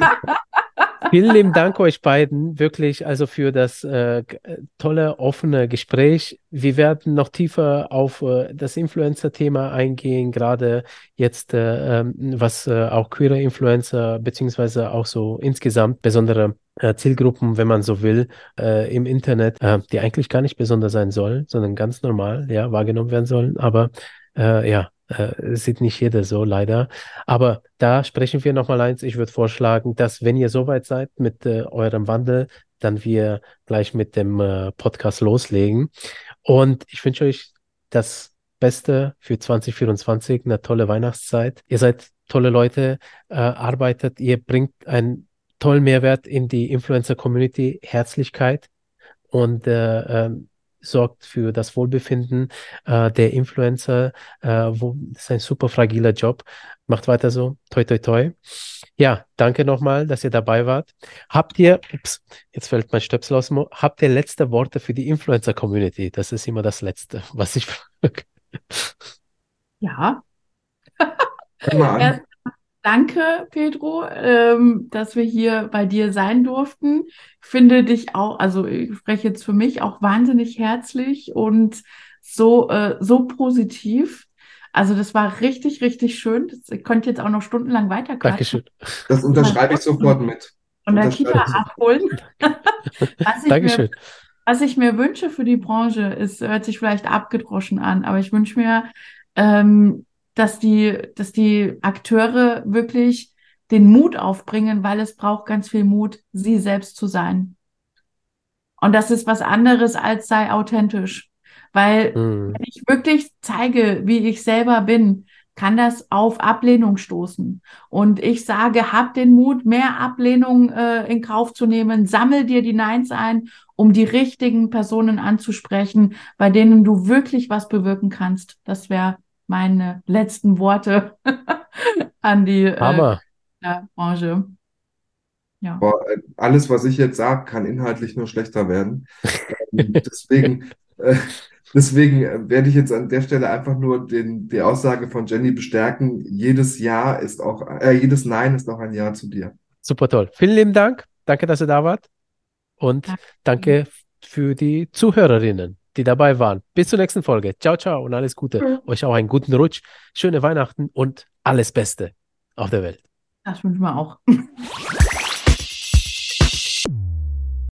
Vielen lieben Dank euch beiden, wirklich, also für das äh, g- äh, tolle, offene Gespräch. Wir werden noch tiefer auf äh, das Influencer-Thema eingehen, gerade jetzt, äh, ähm, was äh, auch queere Influencer, beziehungsweise auch so insgesamt besondere äh, Zielgruppen, wenn man so will, äh, im Internet, äh, die eigentlich gar nicht besonders sein sollen, sondern ganz normal, ja, wahrgenommen werden sollen. Aber äh, ja, äh, sieht nicht jeder so, leider. Aber da sprechen wir nochmal eins. Ich würde vorschlagen, dass wenn ihr soweit seid mit äh, eurem Wandel, dann wir gleich mit dem äh, Podcast loslegen. Und ich wünsche euch das Beste für zwanzig vierundzwanzig, eine tolle Weihnachtszeit. Ihr seid tolle Leute, äh, arbeitet, ihr bringt einen tollen Mehrwert in die Influencer-Community, Herzlichkeit und äh, ähm, sorgt für das Wohlbefinden äh, der Influencer. Äh, wo, das ist ein super fragiler Job. Macht weiter so. Toi, toi, toi. Ja, danke nochmal, dass ihr dabei wart. Habt ihr, ups, jetzt fällt mein Stöpsel aus dem Ohr. Habt ihr letzte Worte für die Influencer-Community? Das ist immer das Letzte, was ich frage. Ja. Fang mal an. Erst danke, Pedro, ähm, dass wir hier bei dir sein durften. Ich finde dich auch, also ich spreche jetzt für mich, auch wahnsinnig herzlich und so, äh, so positiv. Also das war richtig, richtig schön. Das, ich konnte jetzt auch noch stundenlang weiterquatschen. Dankeschön. Das unterschreibe ich sofort mit. Von der Unterschreibe Kita ich sofort. abholen. Was ich mir, Dankeschön. was ich mir wünsche für die Branche, ist, hört sich vielleicht abgedroschen an, aber ich wünsche mir, ähm, dass die, dass die Akteure wirklich den Mut aufbringen, weil es braucht ganz viel Mut, sie selbst zu sein. Und das ist was anderes als sei authentisch. Weil Hm. wenn ich wirklich zeige, wie ich selber bin, kann das auf Ablehnung stoßen. Und ich sage, hab den Mut, mehr Ablehnung äh, in Kauf zu nehmen. Sammel dir die Neins ein, um die richtigen Personen anzusprechen, bei denen du wirklich was bewirken kannst. Das wäre meine letzten Worte an die äh, Hammer. Branche. Ja. Boah, äh, alles, was ich jetzt sage, kann inhaltlich nur schlechter werden. Ähm, deswegen, äh, deswegen äh, werde ich jetzt an der Stelle einfach nur den, die Aussage von Jenny bestärken. Jedes Ja ist auch, äh, jedes Nein ist auch ein Ja zu dir. Super toll. Vielen lieben Dank. Danke, dass ihr da wart. Und Danke. danke für die Zuhörerinnen, die dabei waren. Bis zur nächsten Folge. Ciao, ciao und alles Gute. Ja. Euch auch einen guten Rutsch, schöne Weihnachten und alles Beste auf der Welt. Das wünschen wir auch.